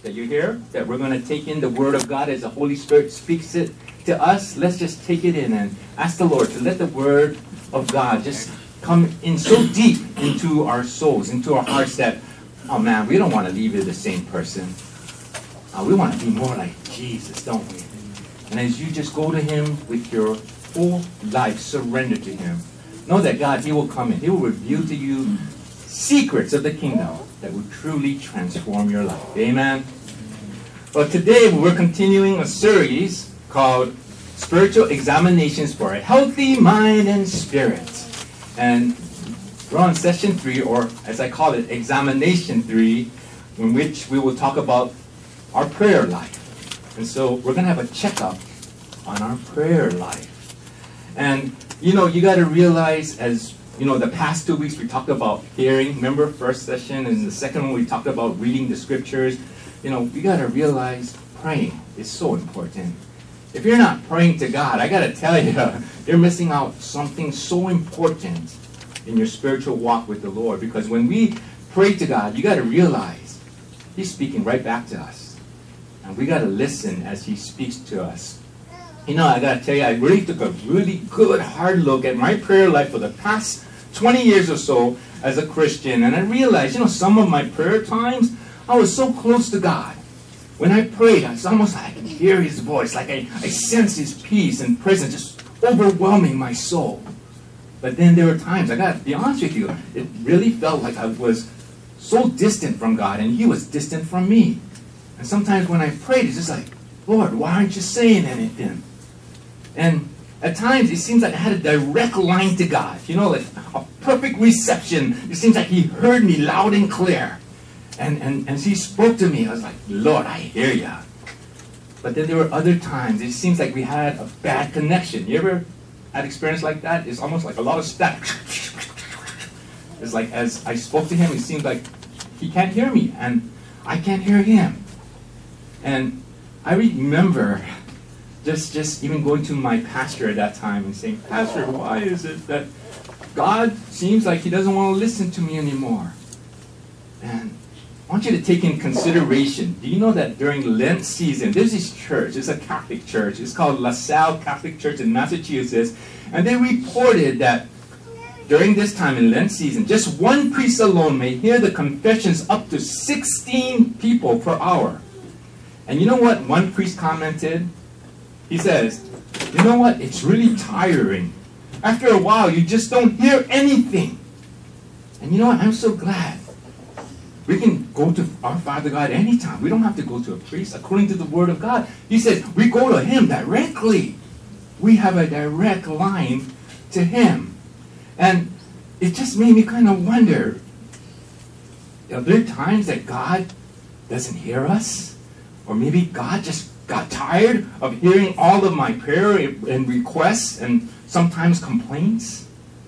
that you hear, that we're going to take in the Word of God as the Holy Spirit speaks it to us. Let's just take it in and ask the Lord to let the Word of God just come in so deep into our souls, into our hearts that, oh man, we don't want to leave here the same person. We want to be more like Jesus, don't we? And as you just go to Him with your whole life, surrender to Him, know that God, He will come in. He will reveal to you secrets of the kingdom that will truly transform your life. Amen? Well, today we're continuing a series called Spiritual Examinations for a Healthy Mind and Spirit. And we're on session 3, or as I call it, examination 3, in which we will talk about our prayer life. And so we're going to have a checkup on our prayer life. And, you got to realize, as the past 2 weeks we talked about hearing. Remember, first session, and the second one we talked about reading the scriptures. We got to realize praying is so important. If you're not praying to God, I got to tell you, you're missing out something so important in your spiritual walk with the Lord. Because when we pray to God, you got to realize He's speaking right back to us. And we got to listen as He speaks to us. I got to tell you, I really took a really good, hard look at my prayer life for the past 20 years or so as a Christian. And I realized, some of my prayer times, I was so close to God. When I prayed, it's almost like I can hear His voice, like I sense His peace and presence just overwhelming my soul. But then there were times, I got to be honest with you, it really felt like I was so distant from God and He was distant from me. And sometimes when I prayed, it's just like, Lord, why aren't you saying anything? And at times, it seems like I had a direct line to God. Like a perfect reception. It seems like He heard me loud and clear. And as He spoke to me, I was like, Lord, I hear you. But then there were other times, it seems like we had a bad connection. You ever had experience like that? It's almost like a lot of static. It's like as I spoke to Him, it seemed like He can't hear me, and I can't hear Him. And I remember just even going to my pastor at that time and saying, Pastor, why is it that God seems like He doesn't want to listen to me anymore? And I want you to take in consideration, do you know that during Lent season, there's this church, it's a Catholic church, it's called La Salle Catholic Church in Massachusetts, and they reported that during this time in Lent season, just one priest alone may hear the confessions up to 16 people per hour. And you know what one priest commented? He says, you know what? It's really tiring. After a while, you just don't hear anything. And you know what? I'm so glad. We can go to our Father God anytime. We don't have to go to a priest. According to the Word of God, He says we go to Him directly. We have a direct line to Him. And it just made me kind of wonder, are there times that God doesn't hear us? Or maybe God just got tired of hearing all of my prayer and requests and sometimes complaints?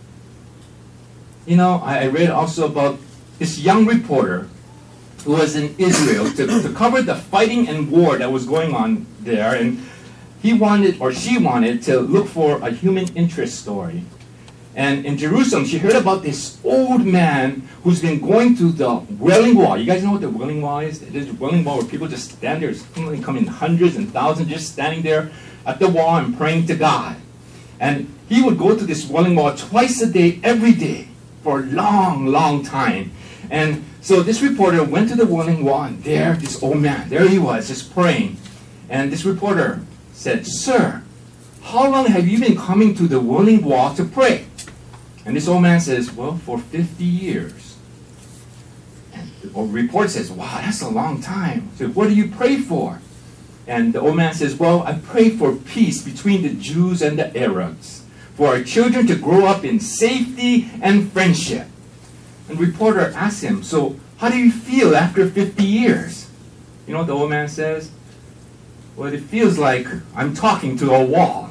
I read also about this young reporter who was in Israel to cover the fighting and war that was going on there, and he wanted, or she wanted, to look for a human interest story. And in Jerusalem, she heard about this old man who's been going to the Wailing Wall. You guys know what the Wailing Wall is? There's a Wailing Wall where people just stand there. People come in hundreds and thousands just standing there at the wall and praying to God. And he would go to this Wailing Wall twice a day, every day, for a long, long time. And so this reporter went to the Wailing Wall, and there, this old man, there he was, just praying. And this reporter said, Sir, how long have you been coming to the Wailing Wall to pray? And this old man says, well, for 50 years. And the report says, wow, that's a long time. So what do you pray for? And the old man says, well, I pray for peace between the Jews and the Arabs, for our children to grow up in safety and friendship. And the reporter asks him, so how do you feel after 50 years? You know what the old man says? Well, it feels like I'm talking to a wall.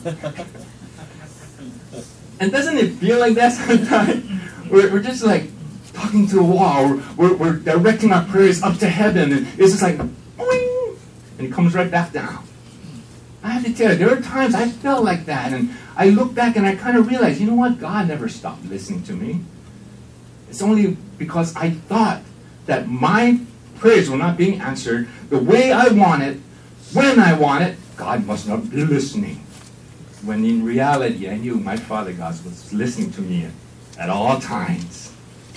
And doesn't it feel like that sometimes? We're just like talking to a wall. We're directing our prayers up to heaven. And it's just like, boing, and it comes right back down. I have to tell you, there are times I felt like that. And I look back and I kind of realize, you know what? God never stopped listening to me. It's only because I thought that my prayers were not being answered the way I want it, when I want it, God must not be listening. When in reality, I knew my Father God was listening to me at all times.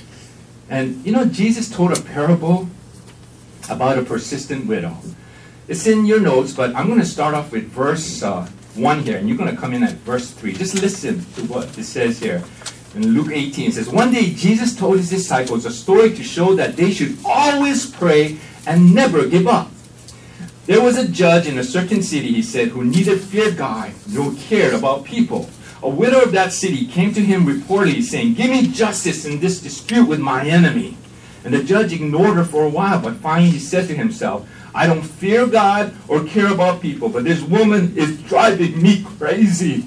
And you know, Jesus told a parable about a persistent widow. It's in your notes, but I'm going to start off with verse 1 here, and you're going to come in at verse 3. Just listen to what it says here. In Luke 18, it says, one day Jesus told his disciples a story to show that they should always pray and never give up. There was a judge in a certain city, he said, who neither feared God nor cared about people. A widow of that city came to him reportedly saying, give me justice in this dispute with my enemy. And the judge ignored her for a while, but finally he said to himself, I don't fear God or care about people, but this woman is driving me crazy.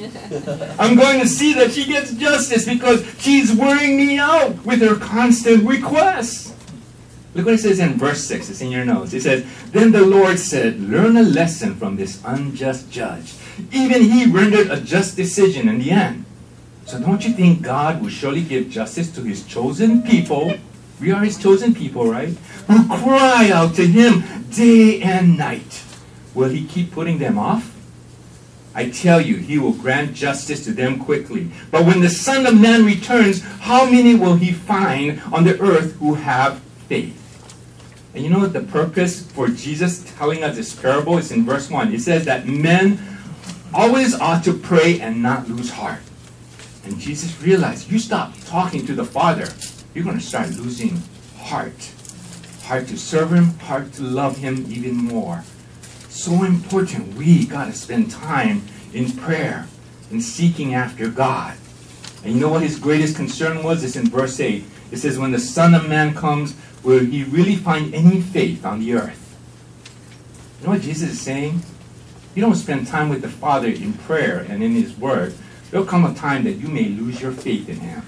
I'm going to see that she gets justice because she's wearing me out with her constant requests. Look what it says in verse 6. It's in your notes. It says, then the Lord said, learn a lesson from this unjust judge. Even he rendered a just decision in the end. So don't you think God will surely give justice to his chosen people? We are his chosen people, right? Who cry out to him day and night. Will he keep putting them off? I tell you, he will grant justice to them quickly. But when the Son of Man returns, how many will he find on the earth who have faith? And you know what the purpose for Jesus telling us this parable is in verse 1. It says that men always ought to pray and not lose heart. And Jesus realized, you stop talking to the Father, you're going to start losing heart. Heart to serve him, heart to love him even more. So important, we got to spend time in prayer and seeking after God. And you know what his greatest concern was? It's in verse 8. It says, when the Son of Man comes, will he really find any faith on the earth? You know what Jesus is saying? You don't spend time with the Father in prayer and in his word, there'll come a time that you may lose your faith in him.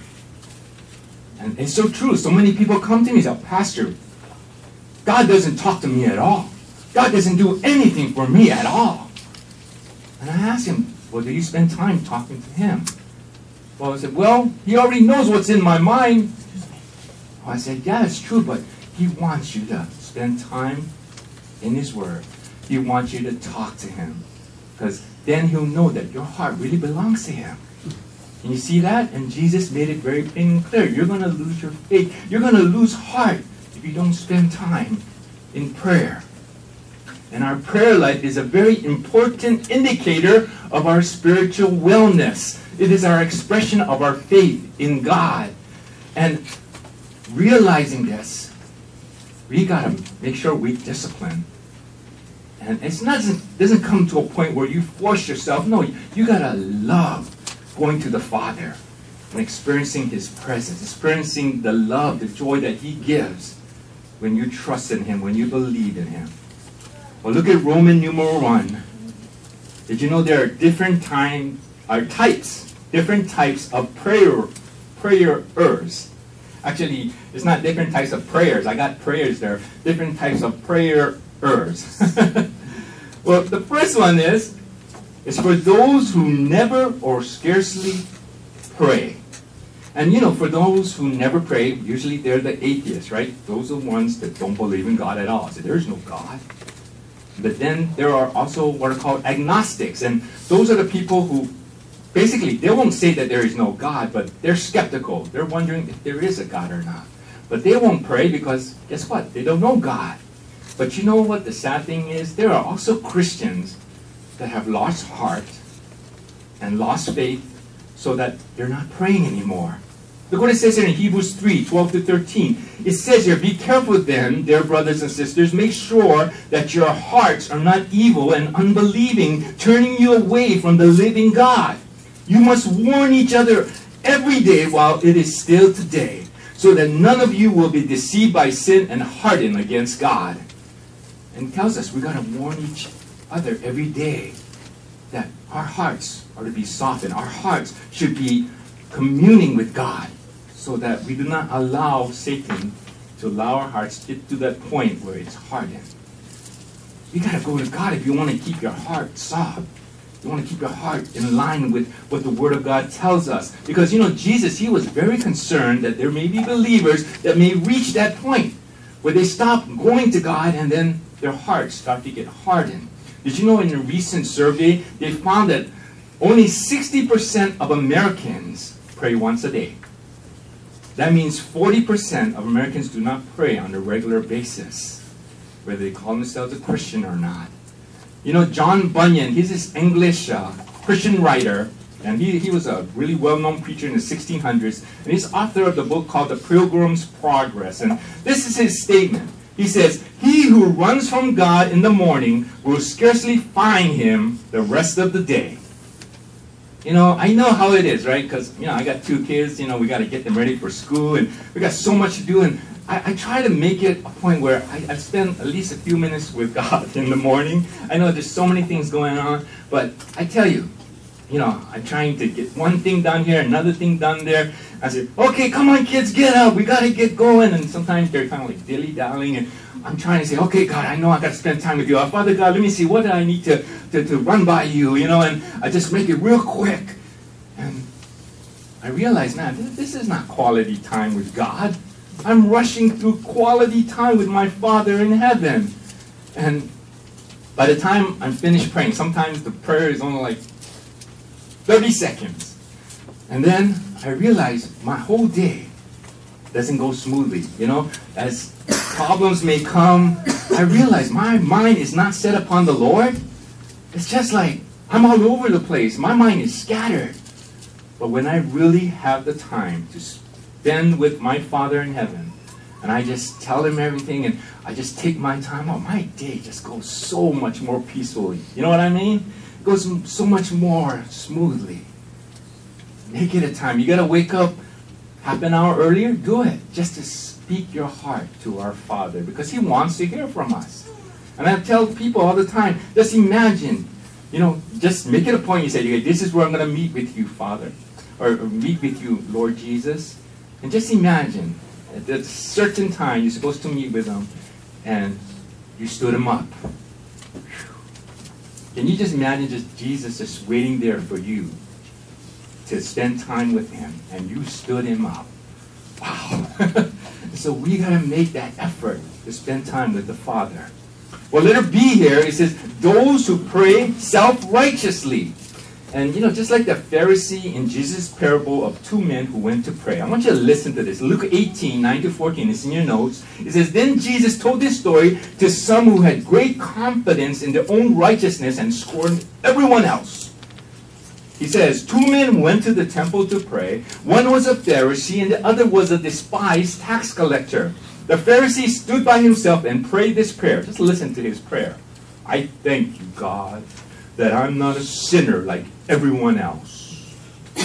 And it's so true. So many people come to me and say, Pastor, God doesn't talk to me at all. God doesn't do anything for me at all. And I ask him, well, do you spend time talking to him? Well, I said, well, he already knows what's in my mind. Well, I said, yeah, it's true, but he wants you to spend time in his word. He wants you to talk to him. Because then he'll know that your heart really belongs to him. And you see that? And Jesus made it very plain and clear. You're going to lose your faith. You're going to lose heart if you don't spend time in prayer. And our prayer life is a very important indicator of our spiritual wellness. It is our expression of our faith in God. And realizing this, we got to make sure we discipline. And it doesn't come to a point where you force yourself. No, you got to love going to the Father and experiencing his presence, experiencing the love, the joy that he gives when you trust in him, when you believe in him. Well, look at Roman numeral 1. Did you know there are different types of prayers? Actually, it's not different types of prayers. I got prayers there. Different types of prayers. Well, the first one is for those who never or scarcely pray. And you know, for those who never pray, usually they're the atheists, right? Those are the ones that don't believe in God at all. So there's no God. But then there are also what are called agnostics. And those are the people who basically, they won't say that there is no God, but they're skeptical. They're wondering if there is a God or not. But they won't pray because, guess what? They don't know God. But you know what the sad thing is? There are also Christians that have lost heart and lost faith so that they're not praying anymore. Look what it says here in Hebrews 3, 12 to 13. It says here, be careful then, dear brothers and sisters, make sure that your hearts are not evil and unbelieving, turning you away from the living God. You must warn each other every day while it is still today, so that none of you will be deceived by sin and hardened against God. And it tells us we got to warn each other every day that our hearts are to be softened. Our hearts should be communing with God so that we do not allow Satan to allow our hearts to get to that point where it's hardened. You got to go to God if you want to keep your heart soft. You want to keep your heart in line with what the Word of God tells us. Because, you know, Jesus, he was very concerned that there may be believers that may reach that point where they stop going to God and then their hearts start to get hardened. Did you know in a recent survey, they found that only 60% of Americans pray once a day. That means 40% of Americans do not pray on a regular basis, whether they call themselves a Christian or not. You know, John Bunyan, he's this English Christian writer, and he was a really well-known preacher in the 1600s, and he's author of the book called The Pilgrim's Progress. And this is his statement. He says, "He who runs from God in the morning will scarcely find him the rest of the day." You know, I know how it is, right? Because, you know, I got 2 kids, you know, we got to get them ready for school, and we got so much to do, and I try to make it a point where I spend at least a few minutes with God in the morning. I know there's so many things going on, but I tell you, you know, I'm trying to get one thing done here, another thing done there. I say, okay, come on, kids, get up. We got to get going. And sometimes they're kind of like dilly-dallying. And I'm trying to say, okay, God, I know I got to spend time with you. Father God, let me see, what do I need to run by you, you know? And I just make it real quick. And I realize, man, this is not quality time with God. I'm rushing through quality time with my Father in heaven. And by the time I'm finished praying, sometimes the prayer is only like 30 seconds. And then I realize my whole day doesn't go smoothly. You know, as problems may come, I realize my mind is not set upon the Lord. It's just like I'm all over the place. My mind is scattered. But when I really have the time to spend with my Father in heaven, and I just tell him everything, and I just take my time out, my day just goes so much more peacefully. You know what I mean? It goes so much more smoothly. Make it a time. You got to wake up half an hour earlier, do it. Just to speak your heart to our Father, because he wants to hear from us. And I tell people all the time, just imagine, you know, just make it a point. You say, okay, this is where I'm going to meet with you, Father, or meet with you, Lord Jesus. And just imagine, at a certain time, you're supposed to meet with him, and you stood him up. Can you just imagine just Jesus just waiting there for you to spend time with him, and you stood him up? Wow. So we got to make that effort to spend time with the Father. Well, letter B here, it says, those who pray self-righteously. And, you know, just like the Pharisee in Jesus' parable of 2 men who went to pray. I want you to listen to this. Luke 18, 9-14, it's in your notes. It says, then Jesus told this story to some who had great confidence in their own righteousness and scorned everyone else. He says, 2 men went to the temple to pray. One was a Pharisee and the other was a despised tax collector. The Pharisee stood by himself and prayed this prayer. Just listen to his prayer. I thank you, God, that I'm not a sinner like everyone else.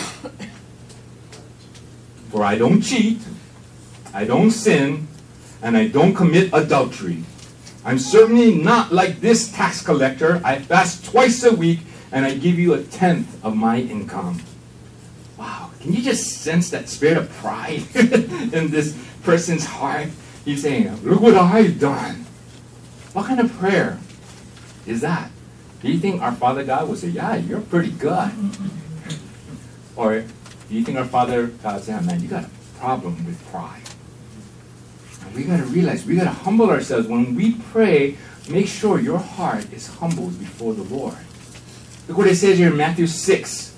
For I don't cheat, I don't sin, and I don't commit adultery. I'm certainly not like this tax collector. I fast twice a week, and I give you 1/10 of my income. Wow, can you just sense that spirit of pride in this person's heart? He's saying, look what I've done. What kind of prayer is that? Do you think our Father God will say, yeah, you're pretty good? Or do you think our Father God says, man, you got a problem with pride? And we got to realize, we got to humble ourselves. When we pray, make sure your heart is humbled before the Lord. Look what it says here in Matthew 6,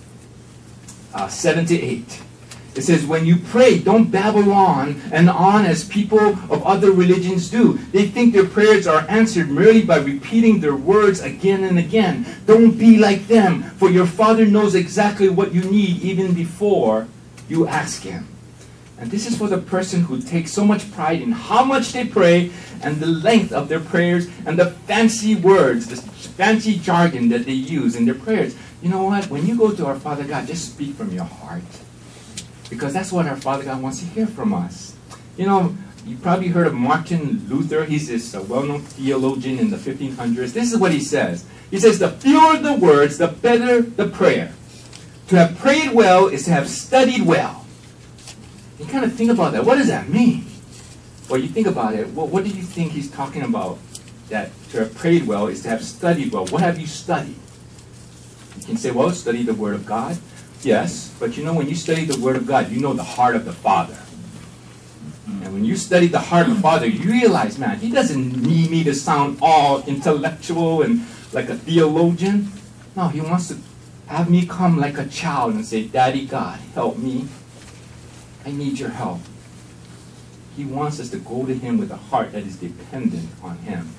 7-8. It says, when you pray, don't babble on and on as people of other religions do. They think their prayers are answered merely by repeating their words again and again. Don't be like them, for your Father knows exactly what you need even before you ask him. And this is for the person who takes so much pride in how much they pray and the length of their prayers and the fancy words, the fancy jargon that they use in their prayers. You know what? When you go to our Father God, just speak from your heart. Because that's what our Father God wants to hear from us. You know, you probably heard of Martin Luther. He's this well-known theologian in the 1500s. This is what he says. He says, the fewer the words, the better the prayer. To have prayed well is to have studied well. You kind of think about that. What does that mean? Well, you think about it. Well, what do you think he's talking about? That to have prayed well is to have studied well. What have you studied? You can say, well, study the Word of God. Yes, but you know, when you study the Word of God, you know the heart of the Father. And And when you study the heart of the Father, you realize, man, He doesn't need me to sound all intellectual and like a theologian. No, He wants to have me come like a child and say, Daddy God, help me. I need your help. He wants us to go to Him with a heart that is dependent on Him.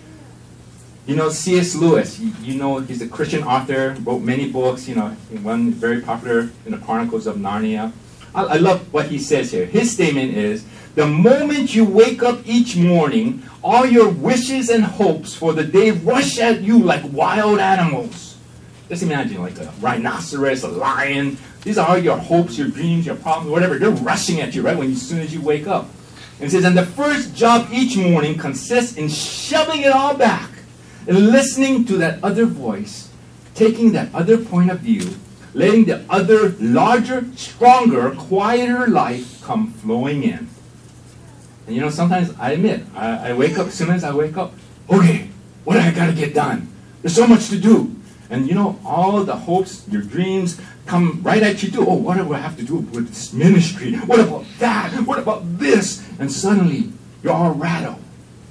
You know, C.S. Lewis, you know, he's a Christian author, wrote many books, you know, one very popular in the Chronicles of Narnia. I love what he says here. His statement is, the moment you wake up each morning, all your wishes and hopes for the day rush at you like wild animals. Just imagine like a rhinoceros, a lion. These are all your hopes, your dreams, your problems, whatever. They're rushing at you, right, as soon as you wake up. And it says, and the first job each morning consists in shoving it all back and listening to that other voice, taking that other point of view, letting the other larger, stronger, quieter life come flowing in. And you know, sometimes I admit, I wake up, as soon as I wake up, okay, what do I got to get done? There's so much to do. And you know, all the hopes, your dreams come right at you too. Oh, what do I have to do with this ministry? What about that? What about this? And suddenly, you're all rattled.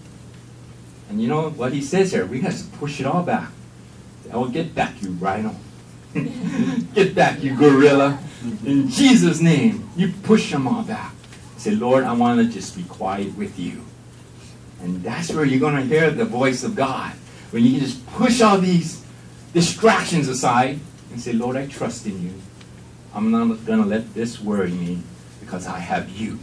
And you know what he says here? We got to push it all back. Oh, get back, you rhino. Get back, you gorilla. In Jesus' name, you push them all back. Say, Lord, I want to just be quiet with you. And that's where you're going to hear the voice of God. When you can just push all these distractions aside and say, Lord, I trust in you. I'm not going to let this worry me because I have you.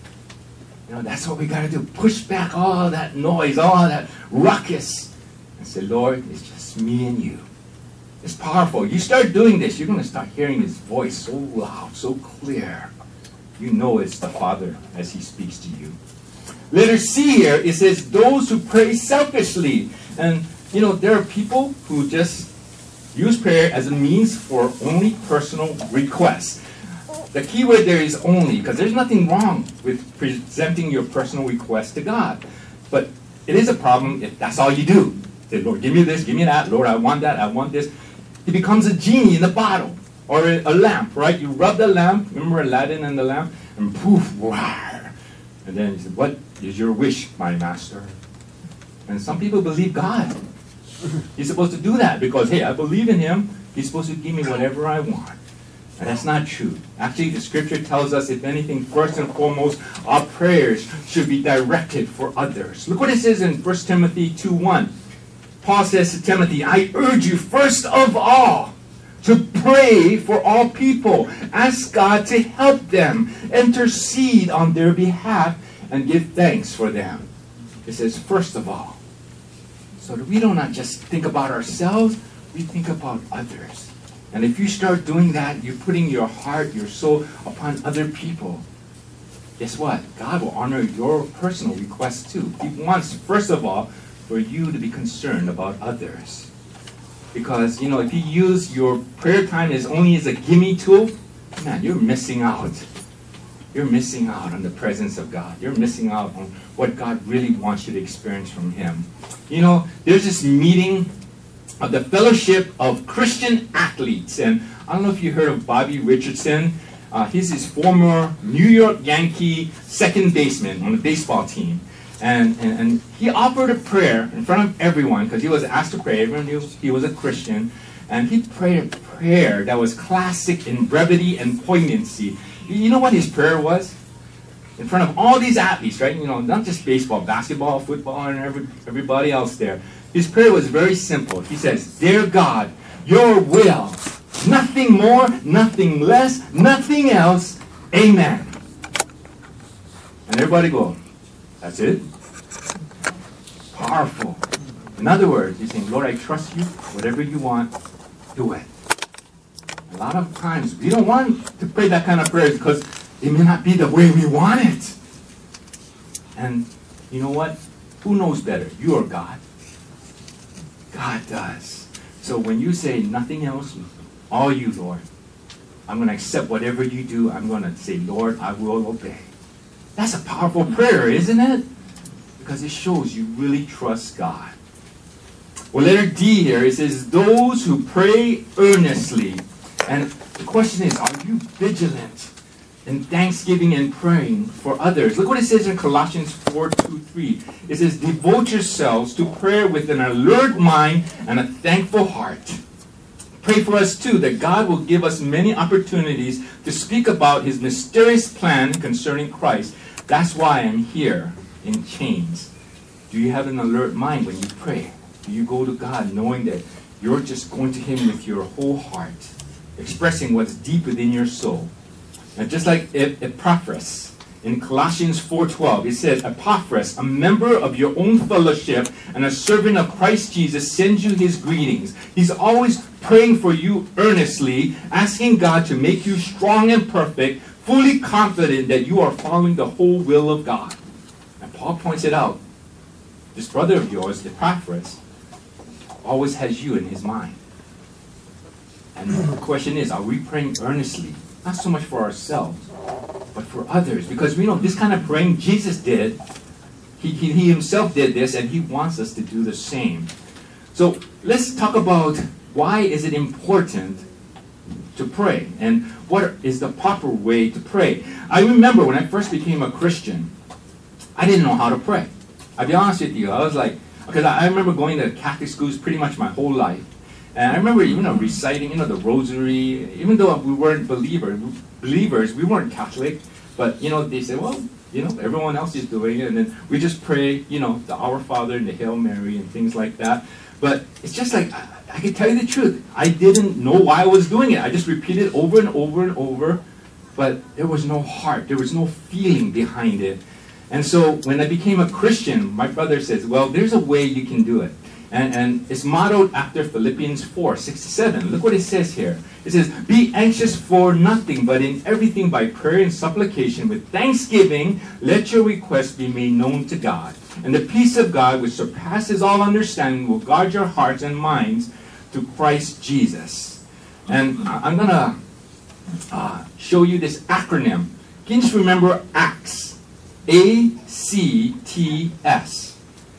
You know, that's what we got to do. Push back all that noise, all that ruckus. And say, Lord, it's just me and you. It's powerful. You start doing this, you're going to start hearing His voice so loud, so clear. You know it's the Father as He speaks to you. Letter C here, it says, those who pray selfishly. And, you know, there are people who just use prayer as a means for only personal requests. The key word there is only, because there's nothing wrong with presenting your personal request to God. But it is a problem if that's all you do. Say, Lord, give me this, give me that. Lord, I want that, I want this. It becomes a genie in the bottle. Or a lamp, right? You rub the lamp, remember Aladdin and the lamp? And poof, wow. And then you say, what is your wish, my master? And some people believe God. He's supposed to do that because, hey, I believe in Him. He's supposed to give me whatever I want. And that's not true. Actually, the Scripture tells us, if anything, first and foremost, our prayers should be directed for others. Look what it says in 1 Timothy 2:1. Paul says to Timothy, I urge you first of all to pray for all people. Ask God to help them, intercede on their behalf, and give thanks for them. It says, first of all. So that we do not just think about ourselves, we think about others. And if you start doing that, you're putting your heart, your soul upon other people. Guess what? God will honor your personal requests too. He wants, first of all, for you to be concerned about others. Because, you know, if you use your prayer time as only as a gimme tool, man, you're missing out. You're missing out on the presence of God. You're missing out on what God really wants you to experience from Him. You know, there's this meeting of the Fellowship of Christian Athletes. And I don't know if you heard of Bobby Richardson. He's his former New York Yankee second baseman on the baseball team. And he offered a prayer in front of everyone because he was asked to pray. Everyone knew he was a Christian. And he prayed a prayer that was classic in brevity and poignancy. You know what his prayer was? In front of all these athletes, right? You know, not just baseball, basketball, football, and everybody else there. His prayer was very simple. He says, Dear God, your will, nothing more, nothing less, nothing else. Amen. And everybody go, that's it? Powerful. In other words, he's saying, Lord, I trust you. Whatever you want, do it. A lot of times, we don't want to pray that kind of prayers because it may not be the way we want it. And you know what? Who knows better? You or God? God does. So when you say nothing else, all you, Lord, I'm going to accept whatever you do. I'm going to say, Lord, I will obey. That's a powerful prayer, isn't it? Because it shows you really trust God. Well, letter D here, it says, those who pray earnestly. And the question is, are you vigilant? and thanksgiving and praying for others. Look what it says in Colossians 4:2-3. It says, devote yourselves to prayer with an alert mind and a thankful heart. Pray for us too, that God will give us many opportunities to speak about his mysterious plan concerning Christ. That's why I'm here in chains. Do you have an alert mind when you pray? Do you go to God knowing that you're just going to him with your whole heart, expressing what's deep within your soul? And just like Epaphras, in Colossians 4:12, it says, Epaphras, a member of your own fellowship and a servant of Christ Jesus, sends you his greetings. He's always praying for you earnestly, asking God to make you strong and perfect, fully confident that you are following the whole will of God. And Paul points it out. This brother of yours, Epaphras, always has you in his mind. And the question is, are we praying earnestly? Not so much for ourselves, but for others. Because we know this kind of praying Jesus did. He himself did this, and he wants us to do the same. So let's talk about why is it important to pray, and what is the proper way to pray. I remember when I first became a Christian, I didn't know how to pray. I'll be honest with you. I was like, because I remember going to Catholic schools pretty much my whole life. And I remember, reciting, the rosary, even though we weren't believers, we weren't Catholic, but, they said, well, everyone else is doing it, and then we just pray, the Our Father and the Hail Mary and things like that. But it's just like, I can tell you the truth, I didn't know why I was doing it. I just repeated over and over and over, but there was no heart, there was no feeling behind it. And so when I became a Christian, my brother says, well, there's a way you can do it. And it's modeled after Philippians 4:6-7. Look what it says here. It says, be anxious for nothing, but in everything by prayer and supplication with thanksgiving, let your requests be made known to God. And the peace of God, which surpasses all understanding, will guard your hearts and minds to Christ Jesus. And I'm going to show you this acronym. Can you just remember ACTS? ACTS.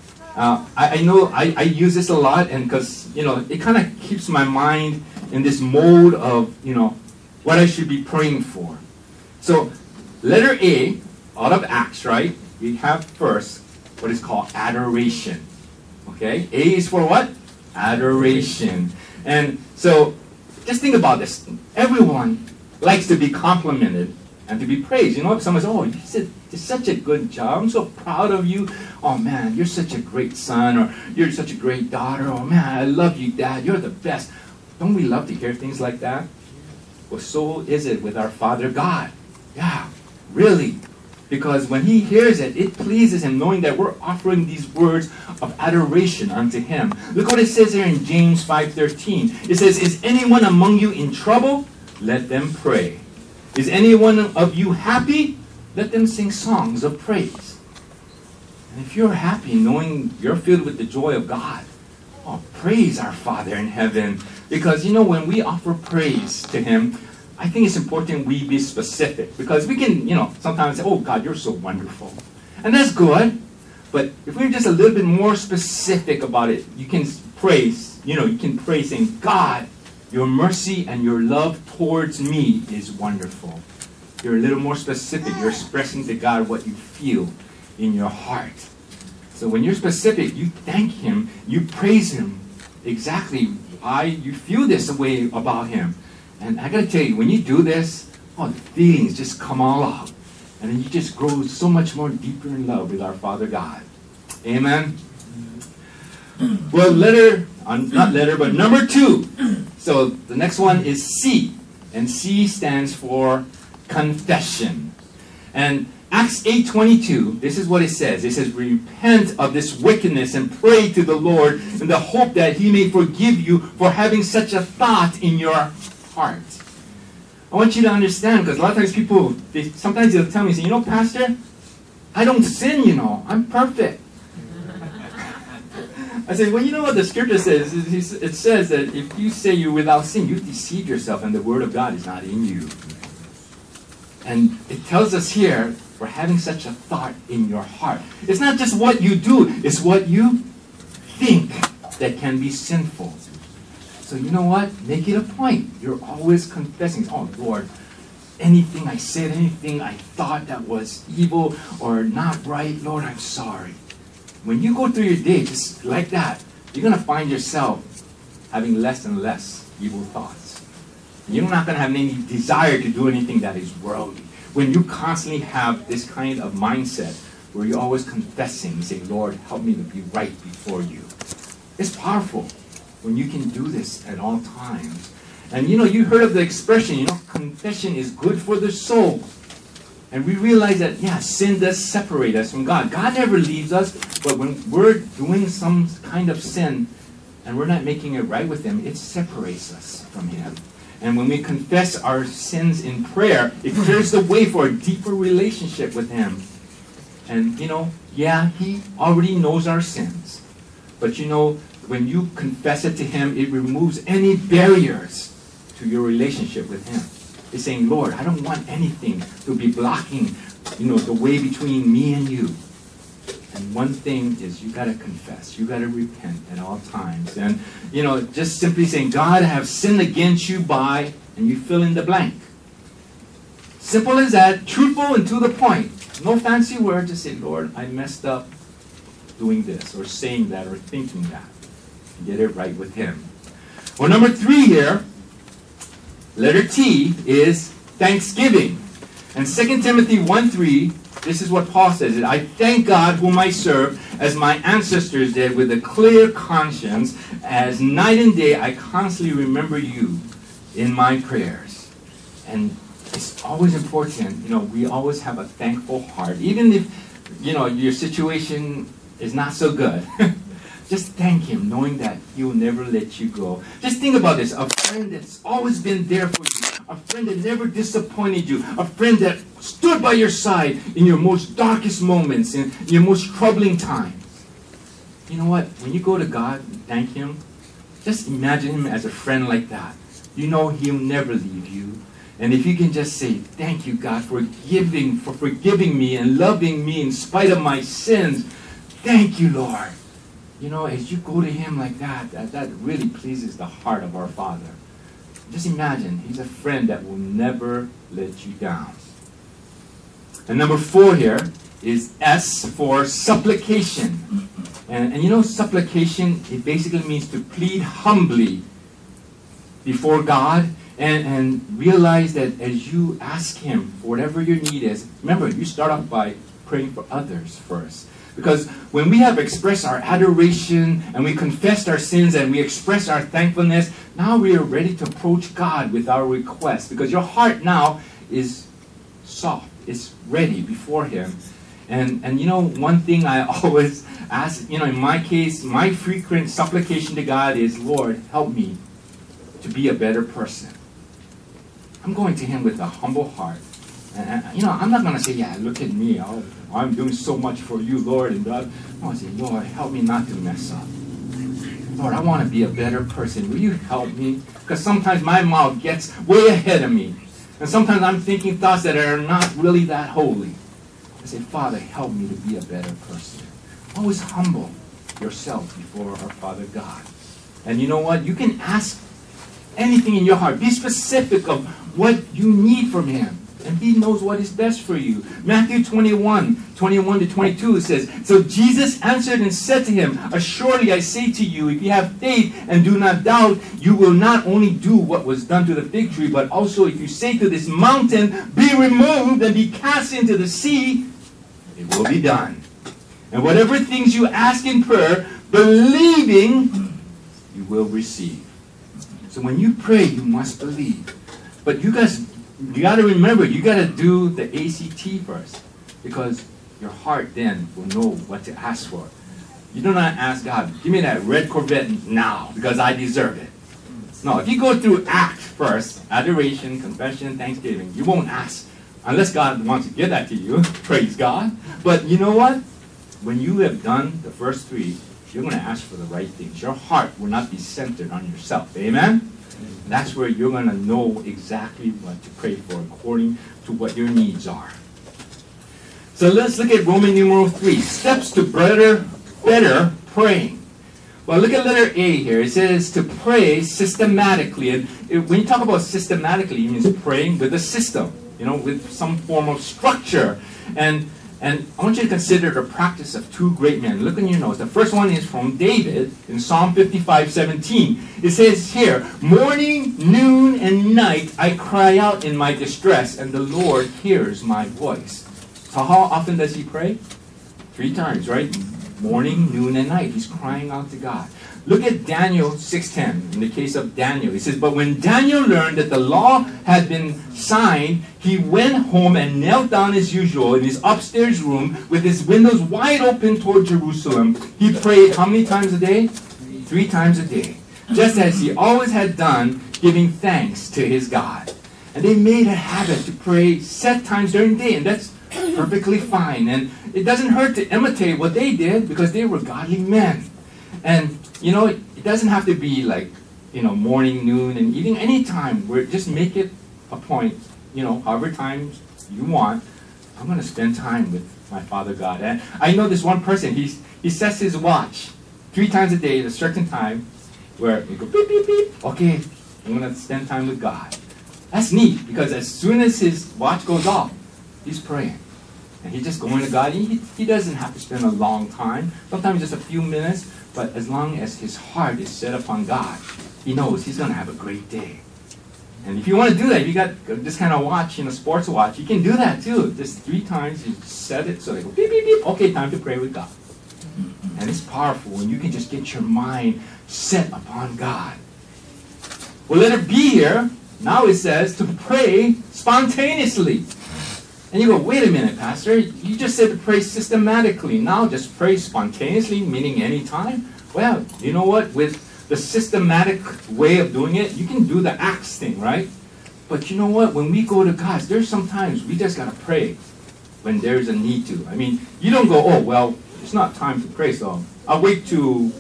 I know I use this a lot, and because it kind of keeps my mind in this mode of what I should be praying for. So letter A, out of Acts, right? We have first what is called adoration. Okay, A is for what? Adoration. And so just think about this. Everyone likes to be complimented and to be praised. If someone says, oh, you did such a good job, I'm so proud of you. Oh man, you're such a great son, or you're such a great daughter. Oh man, I love you, Dad. You're the best. Don't we love to hear things like that? Well, so is it with our Father God. Yeah, really. Because when he hears it, it pleases him, knowing that we're offering these words of adoration unto him. Look what it says here in James 5:13. It says, is anyone among you in trouble? Let them pray. Is anyone of you happy? Let them sing songs of praise. And if you're happy knowing you're filled with the joy of God, praise our Father in heaven. Because, when we offer praise to him, I think it's important we be specific. Because we can, sometimes say, oh, God, you're so wonderful. And that's good. But if we're just a little bit more specific about it, you can praise, saying, God, your mercy and your love towards me is wonderful. You're a little more specific. You're expressing to God what you feel in your heart. So when you're specific, you thank him, you praise him exactly why you feel this way about him. And I got to tell you, when you do this, the feelings just come all out. And then you just grow so much more deeper in love with our Father God. Amen? Well, but number 2. So the next one is C. And C stands for confession. And Acts 8:22, this is what it says. It says, repent of this wickedness and pray to the Lord in the hope that he may forgive you for having such a thought in your heart. I want you to understand, because a lot of times people, sometimes they'll tell me, say, Pastor, I don't sin, I'm perfect. I say, well, you know what the scripture says? It says that if you say you're without sin, you deceive yourself and the word of God is not in you. And it tells us here, for having such a thought in your heart. It's not just what you do, it's what you think that can be sinful. So you know what? Make it a point. You're always confessing, oh Lord, anything I said, anything I thought that was evil or not right, Lord, I'm sorry. When you go through your day just like that, you're going to find yourself having less and less evil thoughts. You're not going to have any desire to do anything that is worldly. When you constantly have this kind of mindset where you're always confessing, saying, Lord, help me to be right before you. It's powerful when you can do this at all times. And you heard of the expression, confession is good for the soul. And we realize that, sin does separate us from God. God never leaves us, but when we're doing some kind of sin and we're not making it right with Him, it separates us from Him. And when we confess our sins in prayer, it clears the way for a deeper relationship with Him. And, He already knows our sins. But, when you confess it to Him, it removes any barriers to your relationship with Him. It's saying, Lord, I don't want anything to be blocking, the way between me and you. And one thing is you got to confess. You got to repent at all times. And, just simply saying, God, I have sinned against you by, and you fill in the blank. Simple as that, truthful and to the point. No fancy words. Just say, Lord, I messed up doing this or saying that or thinking that. And get it right with Him. Well, number 3 here, letter T, is thanksgiving. And 2 Timothy 1:3, this is what Paul says. I thank God whom I serve as my ancestors did with a clear conscience. As night and day I constantly remember you in my prayers. And it's always important, we always have a thankful heart. Even if, your situation is not so good. Just thank Him, knowing that He will never let you go. Just think about this. A friend that's always been there for you. A friend that never disappointed you. A friend that stood by your side in your most darkest moments, in your most troubling times. You know what? When you go to God and thank Him, just imagine Him as a friend like that. He'll never leave you. And if you can just say, thank you, God, for forgiving me and loving me in spite of my sins. Thank you, Lord. As you go to Him like that really pleases the heart of our Father. Just imagine, He's a friend that will never let you down. And number 4 here is S for supplication. And supplication, it basically means to plead humbly before God and realize that as you ask Him for whatever your need is, remember, you start off by praying for others first. Because when we have expressed our adoration and we confessed our sins and we express our thankfulness, now we are ready to approach God with our request. Because your heart now is soft. It's ready before Him. And one thing I always ask, in my case, my frequent supplication to God is, Lord, help me to be a better person. I'm going to Him with a humble heart. And, I'm not going to say, look at me. I'm doing so much for you, Lord. And God, I want to say, Lord, help me not to mess up. Lord, I want to be a better person. Will you help me? Because sometimes my mouth gets way ahead of me. And sometimes I'm thinking thoughts that are not really that holy. I say, Father, help me to be a better person. Always humble yourself before our Father God. And you know what? You can ask anything in your heart. Be specific of what you need from Him. And He knows what is best for you. Matthew 21:21-22 says, So Jesus answered and said to him, Assuredly I say to you, if you have faith and do not doubt, you will not only do what was done to the fig tree, but also if you say to this mountain, Be removed and be cast into the sea, it will be done. And whatever things you ask in prayer, believing, you will receive. So when you pray, you must believe. But you got to remember, you got to do the ACT first. Because your heart then will know what to ask for. You do not ask God, give me that red Corvette now because I deserve it. No, if you go through ACT first, adoration, confession, thanksgiving, you won't ask unless God wants to give that to you. Praise God. But you know what? When you have done the first 3, you're going to ask for the right things. Your heart will not be centered on yourself. Amen? That's where you're going to know exactly what to pray for according to what your needs are. So let's look at Roman numeral 3. Steps to better praying. Well, look at letter A here. It says to pray systematically. And when you talk about systematically, it means praying with a system. with some form of structure. And I want you to consider the practice of two great men. Look in your notes. The first one is from David in Psalm 55:17. It says here, morning, noon, and night I cry out in my distress, and the Lord hears my voice. So how often does he pray? 3 times, right? Morning, noon, and night. He's crying out to God. Look at Daniel 6:10. In the case of Daniel, he says, but when Daniel learned that the law had been signed, he went home and knelt down as usual in his upstairs room with his windows wide open toward Jerusalem. He prayed how many times a day? 3 times a day. Just as he always had done, giving thanks to his God. And they made a habit to pray set times during the day, and that's perfectly fine. And it doesn't hurt to imitate what they did because they were godly men. And, it doesn't have to be like, morning, noon, and evening, any time. Just make it a point, however times you want. I'm going to spend time with my Father God. And I know this one person, he sets his watch 3 times a day at a certain time where you go beep, beep, beep. Okay, I'm going to spend time with God. That's neat because as soon as his watch goes off, he's praying. And he's just going to God. He doesn't have to spend a long time. Sometimes just a few minutes. But as long as his heart is set upon God, he knows he's going to have a great day. And if you want to do that, if you got this kind of watch, sports watch, you can do that too. Just 3 times, you set it so they go beep, beep, beep. Okay, time to pray with God. And it's powerful when you can just get your mind set upon God. Well, let it be here. Now it says to pray spontaneously. And you go, wait a minute, Pastor. You just said to pray systematically. Now just pray spontaneously, meaning any time? Well, you know what? With the systematic way of doing it, you can do the Acts thing, right? But you know what? When we go to God, there's sometimes we just got to pray when there's a need to. I mean, you don't go, oh, well, it's not time to pray, so I'll wait to,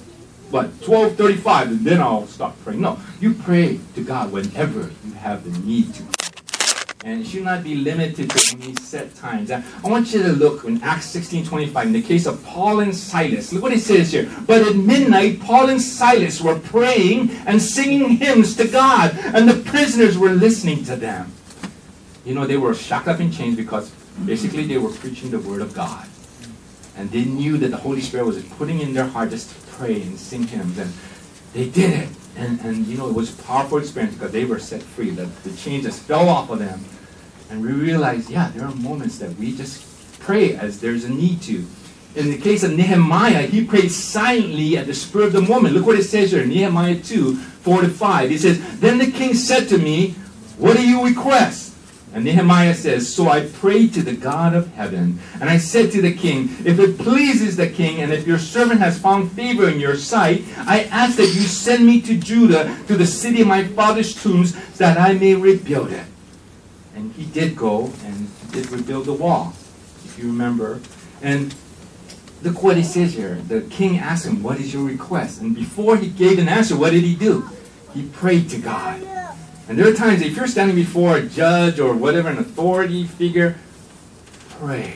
12:35, and then I'll stop praying. No, you pray to God whenever you have the need to. And it should not be limited to any set times. I want you to look in Acts 16:25, in the case of Paul and Silas. Look what it says here. But at midnight, Paul and Silas were praying and singing hymns to God, and the prisoners were listening to them. They were shacked up in chains because basically they were preaching the word of God. And they knew that the Holy Spirit was putting in their heart just to pray and sing hymns. And they did it. And it was a powerful experience because they were set free. The chains just fell off of them. And we realized, there are moments that we just pray as there's a need to. In the case of Nehemiah, he prayed silently at the spur of the moment. Look what it says here, Nehemiah 2:4-5. It says, then the king said to me, what do you request? And Nehemiah says, so I prayed to the God of heaven. And I said to the king, if it pleases the king, and if your servant has found favor in your sight, I ask that you send me to Judah, to the city of my father's tombs, that I may rebuild it. And he did go, and he did rebuild the wall, if you remember. And look what it says here. The king asked him, what is your request? And before he gave an answer, what did he do? He prayed to God. And there are times, if you're standing before a judge or whatever, an authority figure, pray.